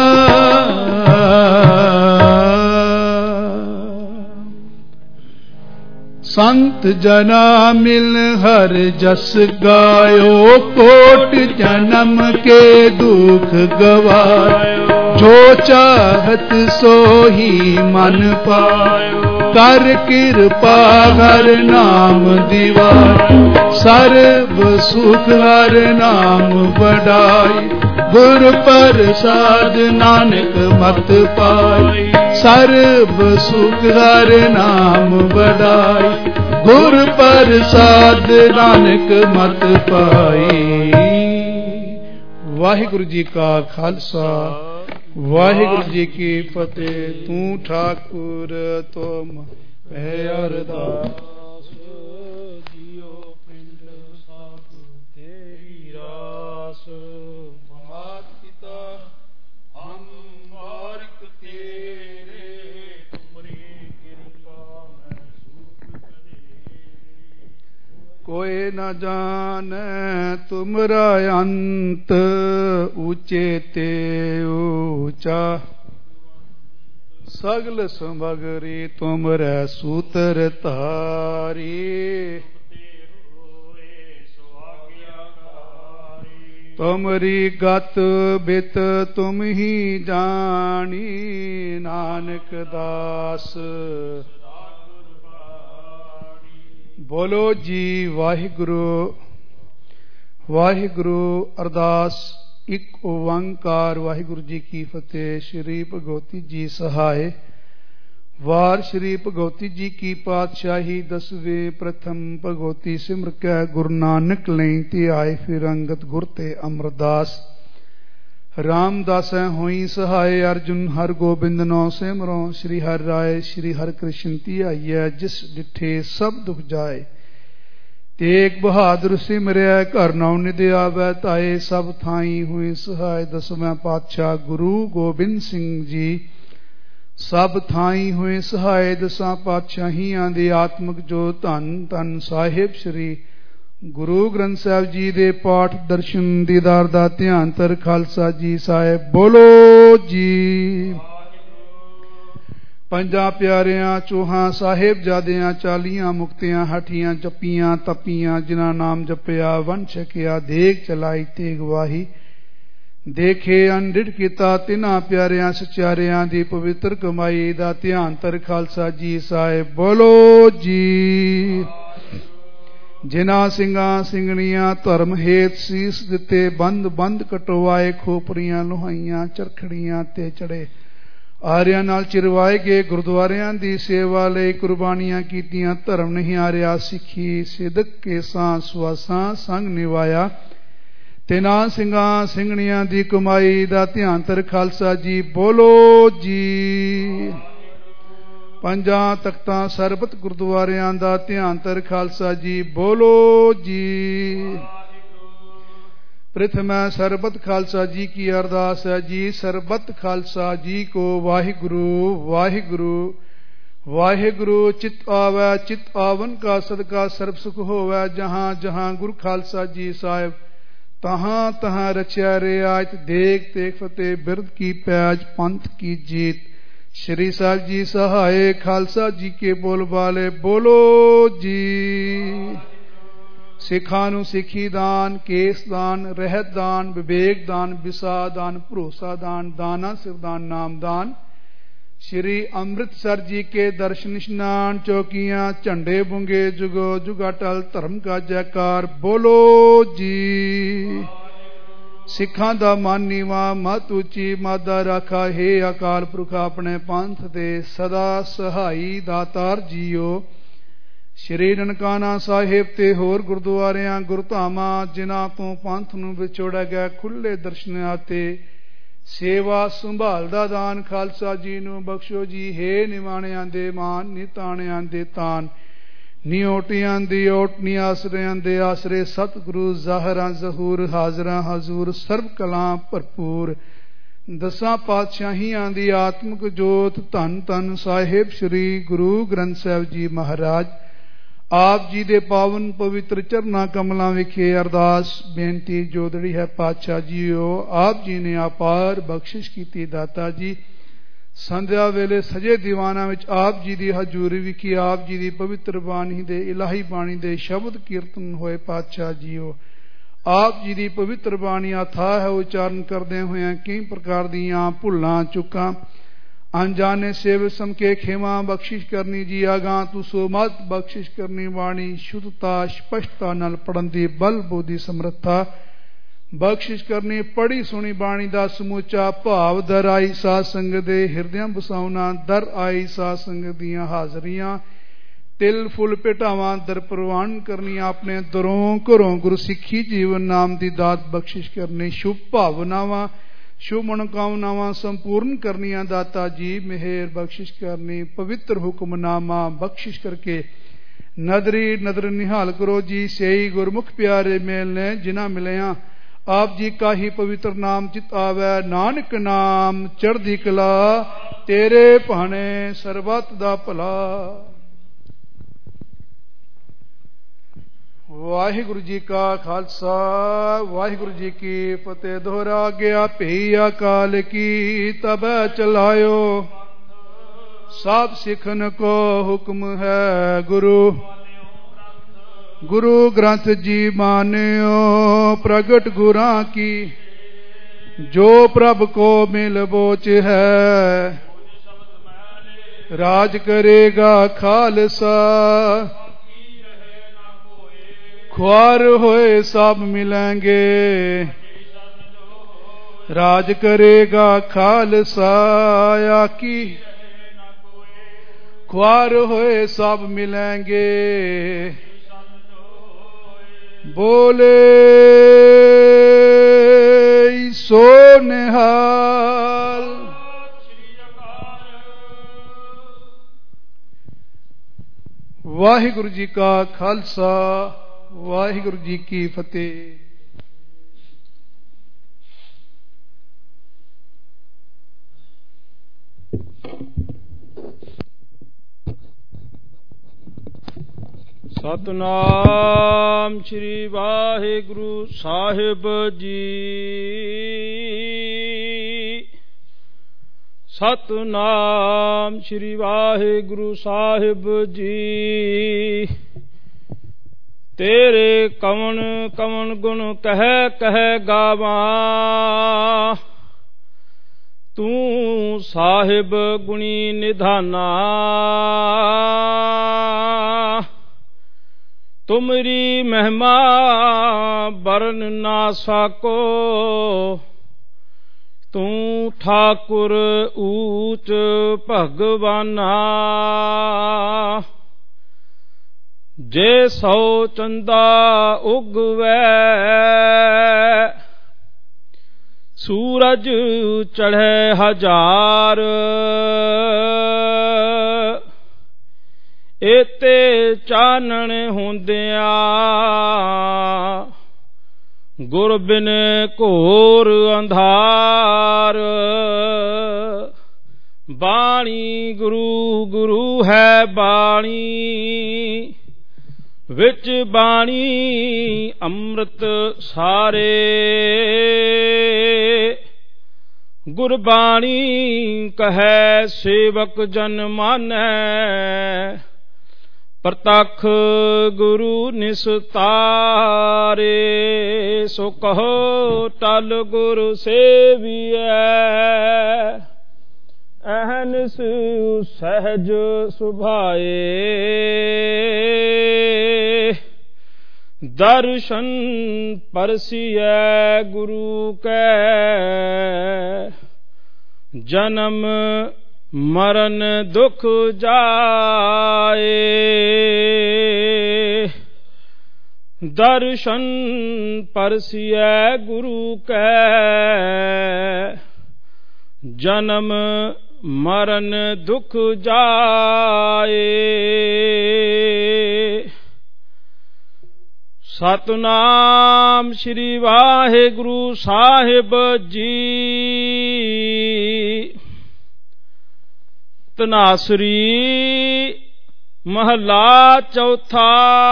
संत जना मिल हर जस गायो कोट जन्म के दुख गवायो जो चाहत सो ही मन पायो कर कृपा हर नाम दिवाय सर्व सुख हर नाम बढ़ाई गुरु प्रसाद नानक मत पाई सर्व सुख हर नाम बढ़ाई गुरु प्रसाद नानक मत पाई। वाहिगुरु जी का खालसा वाहिगुरु जी की फतेह। तू ठाकुर तुम है अरदास जियो पिंड सब तेरी रास मात पिता हम बारिक तेरे तुमरी कृपा में सुख करे कोई न जाने तुमरा अंत ऊंचे ते ऊंचा ਸਗਲ ਸਮਗਰੀ ਤੁਮਰੈ ਸੂਤਰ ਧਾਰੀ। ਤੁਮਰੀ ਗਤ ਬਿਤ ਤੁਮ ਹੀ ਜਾਣੀ, ਨਾਨਕ ਦਾਸ। ਬੋਲੋ ਜੀ ਵਾਹਿਗੁਰੂ ਵਾਹਿਗੁਰੂ। ਅਰਦਾਸ ਇੱਕ ਓੰਕਾਰ ਵਾਹਿਗੁਰੂ ਜੀ ਕੀ ਫਤਿਹ। ਸ਼੍ਰੀ ਭਗਵਤੀ ਜੀ ਸਹਾਇ। ਵਾਰ ਸ਼੍ਰੀ ਭਗਵਤੀ ਜੀ ਕੀ ਪਾਤਸ਼ਾਹੀ ਦਸਵੇਂ ਪ੍ਰਥਮ ਭਗਵਤੀ ਸਿਮਰ ਕੈ ਗੁਰੂ ਨਾਨਕ ਲਈ ਤੇ ਆਏ ਫਿਰ ਅੰਗਤ ਗੁਰ ਤੇ ਅਮਰਦਾਸ। ਰਾਮਦਾਸੈ ਹੋਈ ਸਹਾਇ ਅਰਜੁਨ ਹਰ ਗੋਬਿੰਦ ਨੌ ਸਿਮਰੋ। ਸ਼੍ਰੀ ਹਰਿ ਰਾਏ ਸ਼੍ਰੀ ਹਰਿ ਕ੍ਰਿਸ਼ਨ ਧਿਆਈਐ, ਜਿਸ ਡਿਠੇ ਸਭ ਦੁਖ ਜਾਏ। ਤੇਗ ਬਹਾਦਰ ਸਿਮਰਿਆ ਘਰ ਨੌ ਨਿਧ ਆਵੈ ਤਾਏ। ਸਭ ਥਾਈ ਹੋਏ ਸਹਾਇ ਦਸਵਾਂ ਪਾਤਸ਼ਾਹ ਗੁਰੂ ਗੋਬਿੰਦ ਸਿੰਘ ਜੀ। ਸਭ ਥਾਈ ਹੋਏ ਸਹਾਇ ਦਸਾਂ ਪਾਤਸ਼ਾਹੀਆਂ ਦੇ ਆਤਮਿਕ ਜੋ ਧੰਨ ਧੰਨ ਸਾਹਿਬ ਸ੍ਰੀ ਗੁਰੂ ਗ੍ਰੰਥ ਸਾਹਿਬ ਜੀ ਦੇ ਪਾਠ ਦਰਸ਼ਨ ਦੀਦਾਰ ਦਾ ਧਿਆਨ ਧਰ ਖਾਲਸਾ ਜੀ ਸਾਹਿਬ। ਬੋਲੋ ਜੀ। ਪੰਜਾਂ ਪਿਆਰਿਆਂ ਚੌਹਾਂ ਸਾਹਿਬਜ਼ਾਦਿਆਂ ਚਾਲੀਆਂ ਮੁਕਤਿਆਂ ਹਠੀਆਂ ਜੱਪੀਆਂ ਤਪੀਆਂ, ਜਿਨ੍ਹਾਂ ਨਾਮ ਜਪਿਆ ਵੰਡ ਛਕਿਆ ਦੇਗ ਚਲਾਈ ਤੇ ਗਵਾਹੀ। ਦੇਖੇ ਅਨਡਿਠ ਕੀਤਾ ਤਿਨਾਂ ਪਿਆਰਿਆਂ ਸਚਿਆਰਿਆਂ ਦੀ ਪਵਿੱਤਰ ਕਮਾਈ ਦਾ ਧਿਆਨ ਧਰ ਖਾਲਸਾ ਜੀ ਸਾਹਿਬ। ਬੋਲੋ ਜੀ। ਜਿਨ੍ਹਾਂ ਸਿੰਘਾਂ ਸਿੰਘਣੀਆਂ ਧਰਮ ਹੇਤ ਸੀਸ ਦਿੱਤੇ, ਬੰਦ ਬੰਦ ਕਟਵਾਏ ਖੋਪਰੀਆਂ ਲੋਹਾਈਆਂ ਚਰਖੜੀਆਂ ਤੇ ਚੜੇ, ਆਰਿਆਂ ਨਾਲ ਚਿਰਵਾਏ ਗਏ ਗੁਰਦੁਆਰਿਆਂ ਦੀ ਸੇਵਾ ਲਈ ਕੁਰਬਾਨੀਆਂ ਕੀਤੀਆਂ, ਧਰਮ ਨਹੀਂ ਹਾਰਿਆ ਸਿੱਖੀ ਸਿਦਕ ਕੇ ਸਾਂ ਸਵਾਸਾਂ ਸੰਗ ਨਿਵਾਇਆ। ਤਿਨਾਂ ਸਿੰਘਾਂ ਸਿੰਘਣੀਆਂ ਦੀ ਕਮਾਈ ਦਾ ਧਿਆਨ ਧਰ ਖਾਲਸਾ ਜੀ। ਬੋਲੋ ਜੀ। ਪੰਜਾਂ ਤਖਤਾਂ ਸਰਬਤ ਗੁਰਦੁਆਰਿਆਂ ਦਾ ਧਿਆਨ ਧਰ ਖਾਲਸਾ ਜੀ। ਬੋਲੋ ਜੀ। ਪ੍ਰਥਮੈ ਸਰਬਤ ਖਾਲਸਾ ਜੀ ਕੀ ਅਰਦਾਸ ਹੈ ਜੀ। ਸਰਬਤ ਖਾਲਸਾ ਜੀ ਕੋ ਵਾਹਿਗੁਰੂ ਵਾਹਿਗੁਰੂ ਵਾਹਿਗੁਰੂ। ਚਿਤ ਆਵੈ ਚਿਤ ਆਵਨ ਕਾ ਸਦਕਾ ਸਰਬ ਸੁਖ ਹੋਵੈ। ਜਹਾਂ ਜਹਾਂ ਗੁਰ ਖਾਲਸਾ ਜੀ ਸਾਹਿਬ, ਤਹਾਂ ਤਹਾਂ ਰਚਿਆ ਰਿਆਇਤ। ਦੇਗ ਤੇ ਫਤਿਹ ਬਿਰਦ ਕੀ ਪੈਜ ਪੰਥ ਕੀ ਜੀਤ। ਸ਼੍ਰੀ ਸਾਹਿਬ ਜੀ ਸਹਾਏ ਖਾਲਸਾ ਜੀ ਕੇ ਬੋਲ ਬਾਲੇ। ਬੋਲੋ ਜੀ। ਸਿੱਖਾਂ ਨੂੰ ਸਿੱਖੀ ਦਾਨ, ਕੇਸ ਦਾਨ, ਰਹਿਤ ਦਾਨ, ਵਿਵੇਕ ਦਾਨ, ਵਿਸਾ ਦਾਨ, ਭਰੋਸਾ ਦਾਨ, ਦਾਨਾ ਸਿਰਦਾਨ, ਨਾਮ ਦਾਨ। ਸ਼੍ਰੀ ਅੰਮ੍ਰਿਤਸਰ ਜੀ ਕੇ ਦਰਸ਼ਨ ਇਸ਼ਨਾਨ, ਚੌਕੀਆਂ ਝੰਡੇ ਬੁੰਗੇ ਜੁਗੋ ਜੁਗਾ ਟਲ, ਧਰਮ ਕਾ ਜੈਕਾਰ। ਬੋਲੋ ਜੀ। ਸਿੱਖਾਂ ਦਾ ਮਨ ਨੀਵਾਂ ਮਤ ਉੱਚੀ ਮਾਦਾ ਰਾਖਾ। ਹੇ ਅਕਾਲ ਪੁਰਖ ਆਪਣੇ ਪੰਥ ਦੇ ਸਦਾ ਸਹਾਈ ਦਾਤਾਰ ਜੀਓ। ਸ਼੍ਰੀ ਨਨਕਾਣਾ ਸਾਹਿਬ ਤੇ ਹੋਰ ਗੁਰਦੁਆਰਿਆਂ ਗੁਰਧਾਮਾਂ, ਜਿਨ੍ਹਾਂ ਤੋਂ ਪੰਥ ਨੂੰ ਵਿਛੋੜਿਆ ਗਿਆ, ਖੁੱਲੇ ਦਰਸ਼ਨਾਂ ਤੇ ਸੇਵਾ ਸੰਭਾਲ ਦਾ ਦਾਨ ਖਾਲਸਾ ਜੀ ਨੂੰ ਬਖਸ਼ੋ ਜੀ। ਹੇ ਨਿਮਾਣਿਆਂ ਦੇ ਮਾਨ, ਨਿਤਾਣਿਆਂ ਦੇ ਤਾਨ, ਨਿਓਟਿਆਂ ਦੀ ਓਟ, ਨੀ ਆਸਰਿਆਂ ਦੇ ਆਸਰੇ। ਸਤਿਗੁਰੂ ਜ਼ਾਹਰਾਂ ਜ਼ਹੂਰ, ਹਾਜ਼ਰਾਂ ਹਜ਼ੂਰ, ਸਰਬ ਕਲਾਂ ਭਰਪੂਰ। ਦਸਾਂ ਪਾਤਸ਼ਾਹੀਆਂ ਦੀ ਆਤਮਿਕ ਜੋਤ, ਧੰਨ ਧੰਨ ਸਾਹਿਬ ਸ੍ਰੀ ਗੁਰੂ ਗ੍ਰੰਥ ਸਾਹਿਬ ਜੀ ਮਹਾਰਾਜ। ਆਪ ਜੀ ਦੇ ਪਾਵਨ ਪਵਿੱਤਰ ਚਰਨਾਂ ਕਮਲਾਂ ਵਿਖੇ ਅਰਦਾਸ ਬੇਨਤੀ ਜੋਦੜੀ ਹੈ। ਪਾਤਸ਼ਾਹ ਜੀਓ, ਆਪ ਜੀ ਨੇ ਅਪਾਰ ਬਖਸ਼ਿਸ਼ ਕੀਤੀ ਦਾਤਾ ਜੀ। ਸੰਧਿਆ ਵੇਲੇ ਸਜੇ ਦੀਵਾਨਾਂ ਵਿੱਚ ਆਪ ਜੀ ਦੀ ਹਜ਼ੂਰੀ ਵਿਖੇ ਆਪ ਜੀ ਦੀ ਪਵਿੱਤਰ ਬਾਣੀ ਦੇ ਇਲਾਹੀ ਬਾਣੀ ਦੇ ਸ਼ਬਦ ਕੀਰਤਨ ਹੋਏ। ਪਾਤਸ਼ਾਹ ਜੀਓ, ਆਪ ਜੀ ਦੀ ਪਵਿੱਤਰ ਬਾਣੀ ਅਥਾਹ ਹੈ, ਉਚਾਰਨ ਕਰਦੇ ਹੋਇਆਂ ਕਈ ਪ੍ਰਕਾਰ ਦੀਆਂ ਭੁੱਲਾਂ ਚੁੱਕਾਂ ਅਣਜਾਣੇ ਸੇਵ ਸਮਕੇ ਖੇਮਾ ਬਖਸ਼ਿਸ਼ ਕਰਨੀ ਜੀ। ਆਗਾਂ ਤੂੰ ਸੋ ਮਤ ਬਖਸ਼ਿਸ਼ ਕਰਨੀ ਬਾਣੀ, ਸ਼ੁੱਧਤਾ ਸਪਸ਼ਟਤਾ ਨਾਲ ਪੜਨ ਦੀ ਬਲ ਬੋਧੀ ਸਮਰੱਥਾ ਬਖਸ਼ਿਸ਼ ਕਰਨੀ। ਪੜੀ ਸੁਣੀ ਬਾਣੀ ਦਾ ਸਮੂਚਾ ਭਾਵ ਦਰ ਆਈ ਸਾਧ ਸੰਗਤ ਦੇ ਹਿਰਦਿਆਂ ਵਸਾਉਣਾ। ਦਰ ਆਈ ਸਾਧ ਸੰਗਤ ਦੀਆਂ ਹਾਜ਼ਰੀਆਂ, ਤਿਲ ਫੁੱਲ ਭੇਟਾਵਾਂ ਦਰ ਪ੍ਰਵਾਨ ਕਰਨੀ। ਆਪਣੇ ਦਰੋਂ ਘਰੋਂ ਗੁਰੂ ਸਿੱਖੀ ਜੀਵਨ ਨਾਮ ਦੀ ਦਾਤ ਬਖਸ਼ਿਸ਼ ਕਰਨੀ। ਸ਼ੁਭ ਭਾਵਨਾਵਾਂ ਸ਼ੁਭ ਮਨੋਕਾਮਨਾਵਾਂ ਸੰਪੂਰਨ ਕਰਨੀਆਂ ਦਾਤਾ ਜੀ। ਮਿਹਰ ਬਖਸ਼ਿਸ਼ ਕਰਨੀ। ਪਵਿੱਤਰ ਹੁਕਮਨਾਮਾ ਬਖਸ਼ਿਸ਼ ਕਰਕੇ ਨਦਰੀ ਨਦਰ ਨਿਹਾਲ ਕਰੋ ਜੀ। ਸਹੀ ਗੁਰਮੁਖ ਪਿਆਰੇ ਮੇਲ ਨੇ ਜਿਨ੍ਹਾਂ ਮਿਲਿਆ ਆਪ ਜੀ ਕਾ ਹੀ ਪਵਿੱਤਰ ਨਾਮ ਚਿਤ ਆਵੈ। ਨਾਨਕ ਨਾਮ ਚੜ੍ਹਦੀ ਕਲਾ, ਤੇਰੇ ਭਾਣੇ ਸਰਬੱਤ ਦਾ ਭਲਾ। ਵਾਹਿਗੁਰੂ ਜੀ ਕਾ ਖਾਲਸਾ ਵਾਹਿਗੁਰੂ ਜੀ ਕੀ ਫਤਿਹ। ਦੋਹਰਾ ਗਿਆ ਭਈ ਅਕਾਲ ਕੀ ਤਬੈ ਚਲਾਇਓ। साध सिखन को हुक्म है गुरु गुरु ग्रंथ जी मान्यो प्रगट गुरां की जो प्रभ को मिल बोच है राज करेगा खालसा ख्वार होए सब मिलेंगे राज करेगा खालसा आकी ख्वार होए सब मिलेंगे बोले सो निहाल। वाहिगुरु जी का खालसा वाहिगुरु जी की फतेह। सतनाम श्री वाहिगुरु साहिब जी सतनाम श्री वाहिगुरु साहिब जी तेरे कवन कवन गुण कह कह गावा तू साहिब गुणी निधाना तुमरी महिमा बरन ना सको तू ठाकुर ऊच भगवाना जे सौ चंदा उगवै सूरज चढ़े हजार एते चानण हुंदिया गुर बिन घोर अंधार बाणी गुरु गुरु है बाणी विच बाणी अमृत सारे गुरबाणी कहे सेवक जन मानै प्रतख गुरु निस्तारे सो कहो टल गुरु सेवियै अहनिस सहज सुभाए दर्शन परसियै गुरु कै जन्म मरण दुख जाए दर्शन परसियै गुरु कै जन्म मरण दुख जाए सतनाम श्री वाहिगुरु साहिब जी तनासरी महला चौथा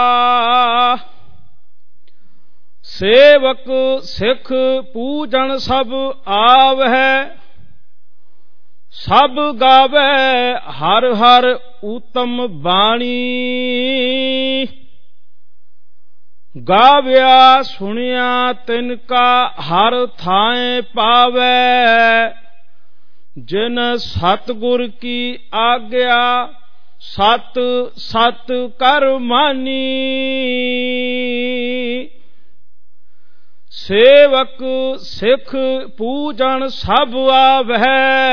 सेवक सिख पूजन सब आवै सब गावे हर हर उत्तम बाणी गाव्या सुनिया तिनका हर थाए पावे जिन सतगुर की आज्ञा सत सत कर मानी सेवक सिख पूजन सब आवै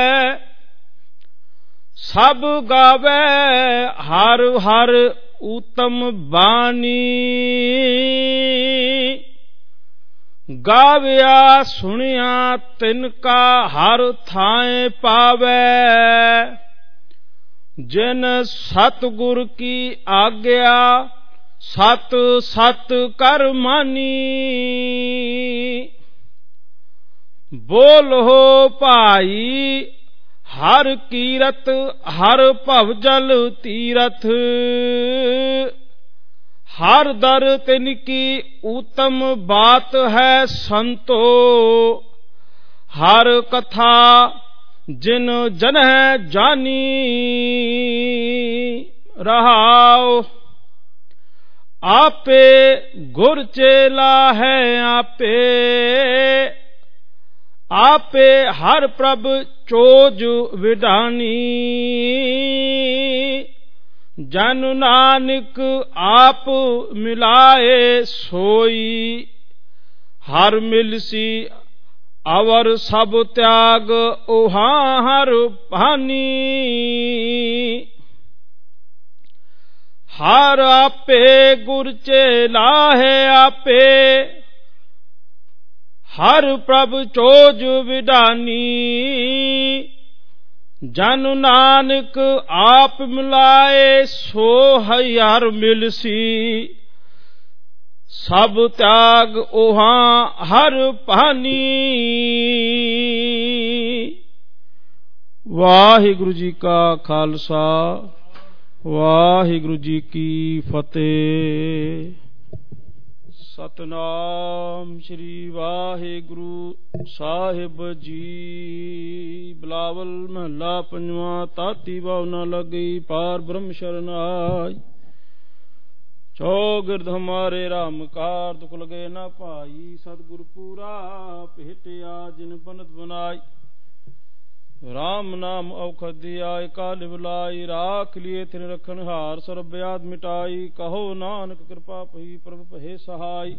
सब गावे हर हर उत्तम बानी गाव्या सुनिया तिनका हर थाए पावे जिन सतगुर की आज्ञा सत सत कर मानी बोलो भाई हर कीरत हर भवजल तीरथ हर दर तिनकी उत्तम बात है संतो हर कथा जिन जनह जानी रहाओ। आपे गुर चेला है आपे, आपे हर प्रभ चोज विधानी। जन नानक आप मिलाए सोई, हर मिलसी अवर सब त्याग ओहा हर भानी। हर आपे गुर चेला है आपे, हर प्रभ चोज विधानी। जन नानक आप मिलाए सो हर मिलसी, सब त्याग ओहा हर पानी। वाहिगुरु जी का खालसा, वाहिगुरु जी की फतेह। सतनाम श्री वाहिगुरु साहिब जी। बिलावल महला पंजवा। ताती वाव न लगी पार ब्रह्म शरण आई। चौगिर्द हमारे राम कार दुख लगे न पाई। सतगुरु पूरा भेटिया जिन बनत बनाई। राम नाम औखद आय काल बुलाई। राख लिए थिन रखन हार सर्व ब्याद मिटाई। कहो नानक कृपा पही प्रभु पहे सहाय।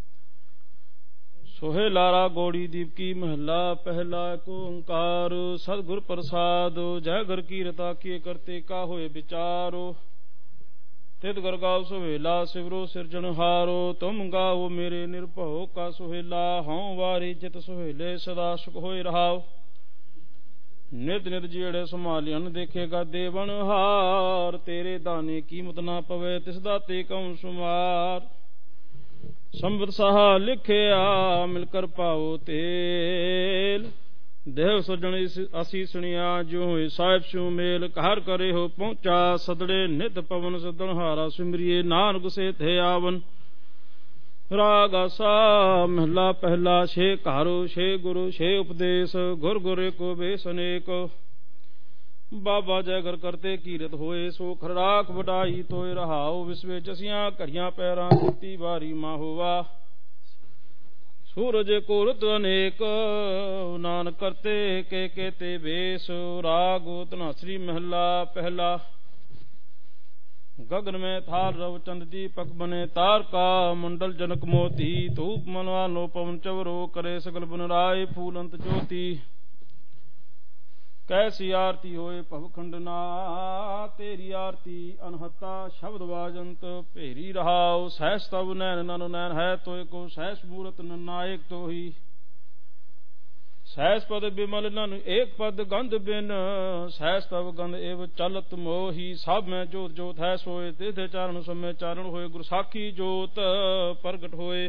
सोहे लारा गौड़ी दीप की महला पहला को ओंकार। सतगुर प्रसाद जय घर की रता किए करते का होए विचारो। तित घर गाओ सुहेला शिवरो सिरजनहारो। तुम गाओ मेरे निर्भव का सुहेला। हों वारी चित सुहेले सदा सुख होए रहाओ। नित नित जेड़े संभालियन देखेगा देवन हार। तेरे दाने कीमत ना पवे तिस दाते कौन सुमार। संबत सहा लिखे आ मिलकर पाओ तेल। देव सजन असी सुनिया जो हुए साहिब सु मेल। कहर करे हो पहुंचा सदड़े नित पवन सदन हारा। सिमरिए नानक से थे आवन। राग आसा महला पहला। छे कारो छे गुरु छे उपदेश। गुर गुरे को बेस अनेक। बाबा जय घर करते कीरत होए। सो खराक बढ़ाई तोय रहाओ। विश्वे जसियां करियां पैरां खेती बारी माहुआ। सूरज को रुत अनेक नानक करते के केते बेस। राग धनासरी महला पहला। गगन में थाल रव चंद दीपक बने। तार का मंडल जनक मोती। धूप मनवानो पवन चवरो। करे सगल बन राय फूलंत ज्योति। कैसी आरती होए भव खंडना। तेरी आरती अनहता शब्द वाजंत भेरी रहाओ। सहस तब नैन ननु नैन है तोय को। सहस मूरत नायक तो ही। सहस पद बिमल ननु एक पद गंध बिन। सहस तब गंध एव चलत मोही। सब में जोत जोत है सोए। तीर्थ चारण समय चारण होए। गुरु साखी जोत प्रगट होए।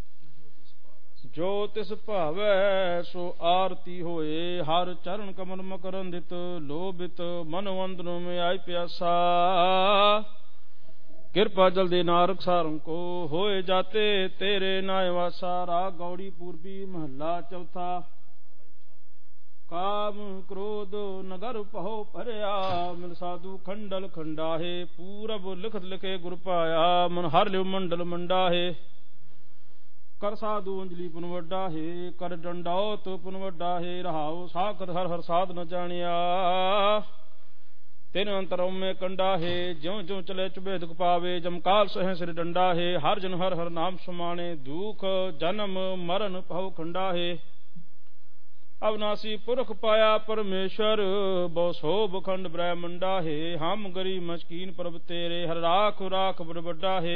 जो तिस भावै सो आरती होए। हर चरण कमल मकरंदित लोभित। मन वंदनों में आई प्यासा। कृपा जल दे नारक सारंग को। होए जाते तेरे नायवासा। राग गौड़ी पूर्वी महला चौथा। काम क्रोध नगर पहो भरया। मिल साधु खंडल खंडाहे। पूरब लिखत लिखे गुर पाया। मन हर लिव मंडल मंडाहे। कर साधु अंजलि पुन वड्डाहे। कर डंडाओत पुन वड्डाहे। रहाओ साखत हर हर साध न जानिया। तेन अंतरम में कंडाहे। ज्यों ज्यों चले चुबे दुख पावे। जमकाल सह सिर डंडाहे। हर जन हर हर नाम समाने। दुख जन्म मरण पहो खंडाहे। अविनाशी पुरख पाया परमेश्वर। बहु शोभ खंड ब्रह्मंडा है। हम गरीब मस्कीन प्रभ तेरे। हर राख राख बड़ बड्डा है।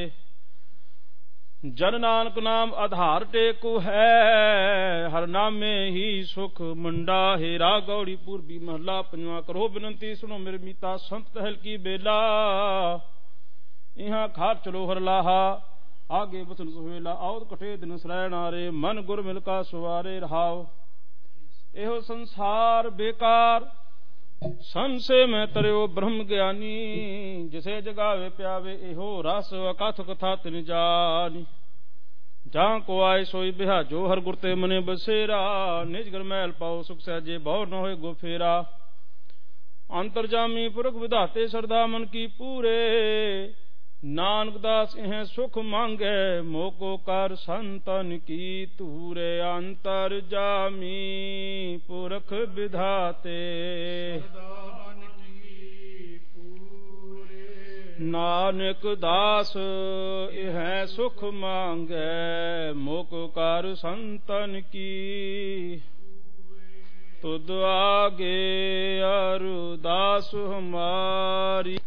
जन नानक नाम आधार टेकु है। हर नाम में ही सुख मंडा है। राग गौड़ी पूर्वी महला पंजवा। करो विनंती सुनो मेरे मीता। संत टहल की बेला। इहाँ खार चलो हर लाहा। आगे बसन सुहेला। औद कटे दिन सरायणारे। मन गुर मिल का सुवारे रहाओ। एहो संसार बेकार। संशय में तरयो ब्रह्म ज्ञानी। जिसे जगावे प्यावे एहो रस अकथ कथा तिन जानी। ਜਾਂ ਕੋ ਆਏ ਸੋਈ ਬਿਹਾ ਜੋ ਹਰ ਗੁਰ ਤੇ ਮਨੇ ਬਸੇਰਾ ਨਿਜ ਘਰ ਮਹਿਲ ਪਾਓ ਸੁਖ ਸਹਿਜੇ ਬਹੁ ਨ ਹੋਏ ਗੋ ਫੇਰਾ ਅੰਤਰਜਾਮੀ ਪੁਰਖ ਵਿਧਾਤੇ ਸਰਦਾ ਮਨ ਕੀ ਪੂਰੇ ਨਾਨਕ ਦਾਸ ਇਹ ਸੁਖ ਮੰਗੇ ਮੋਕੋ ਕਰ ਸੰਤਨ ਕੀ ਤੂਰੇ ਅੰਤਰਜਾਮੀ ਪੁਰਖ ਵਿਧਾਤੇ ਨਾਨਕ ਦਾਸ ਇਹ ਸੁਖ ਮੰਗੇ ਮੁਕ ਕਰ ਸੰਤਨ ਕੀ ਤੁਧ ਆਗੇ ਅਰਦਾਸ ਹਮਾਰੀ।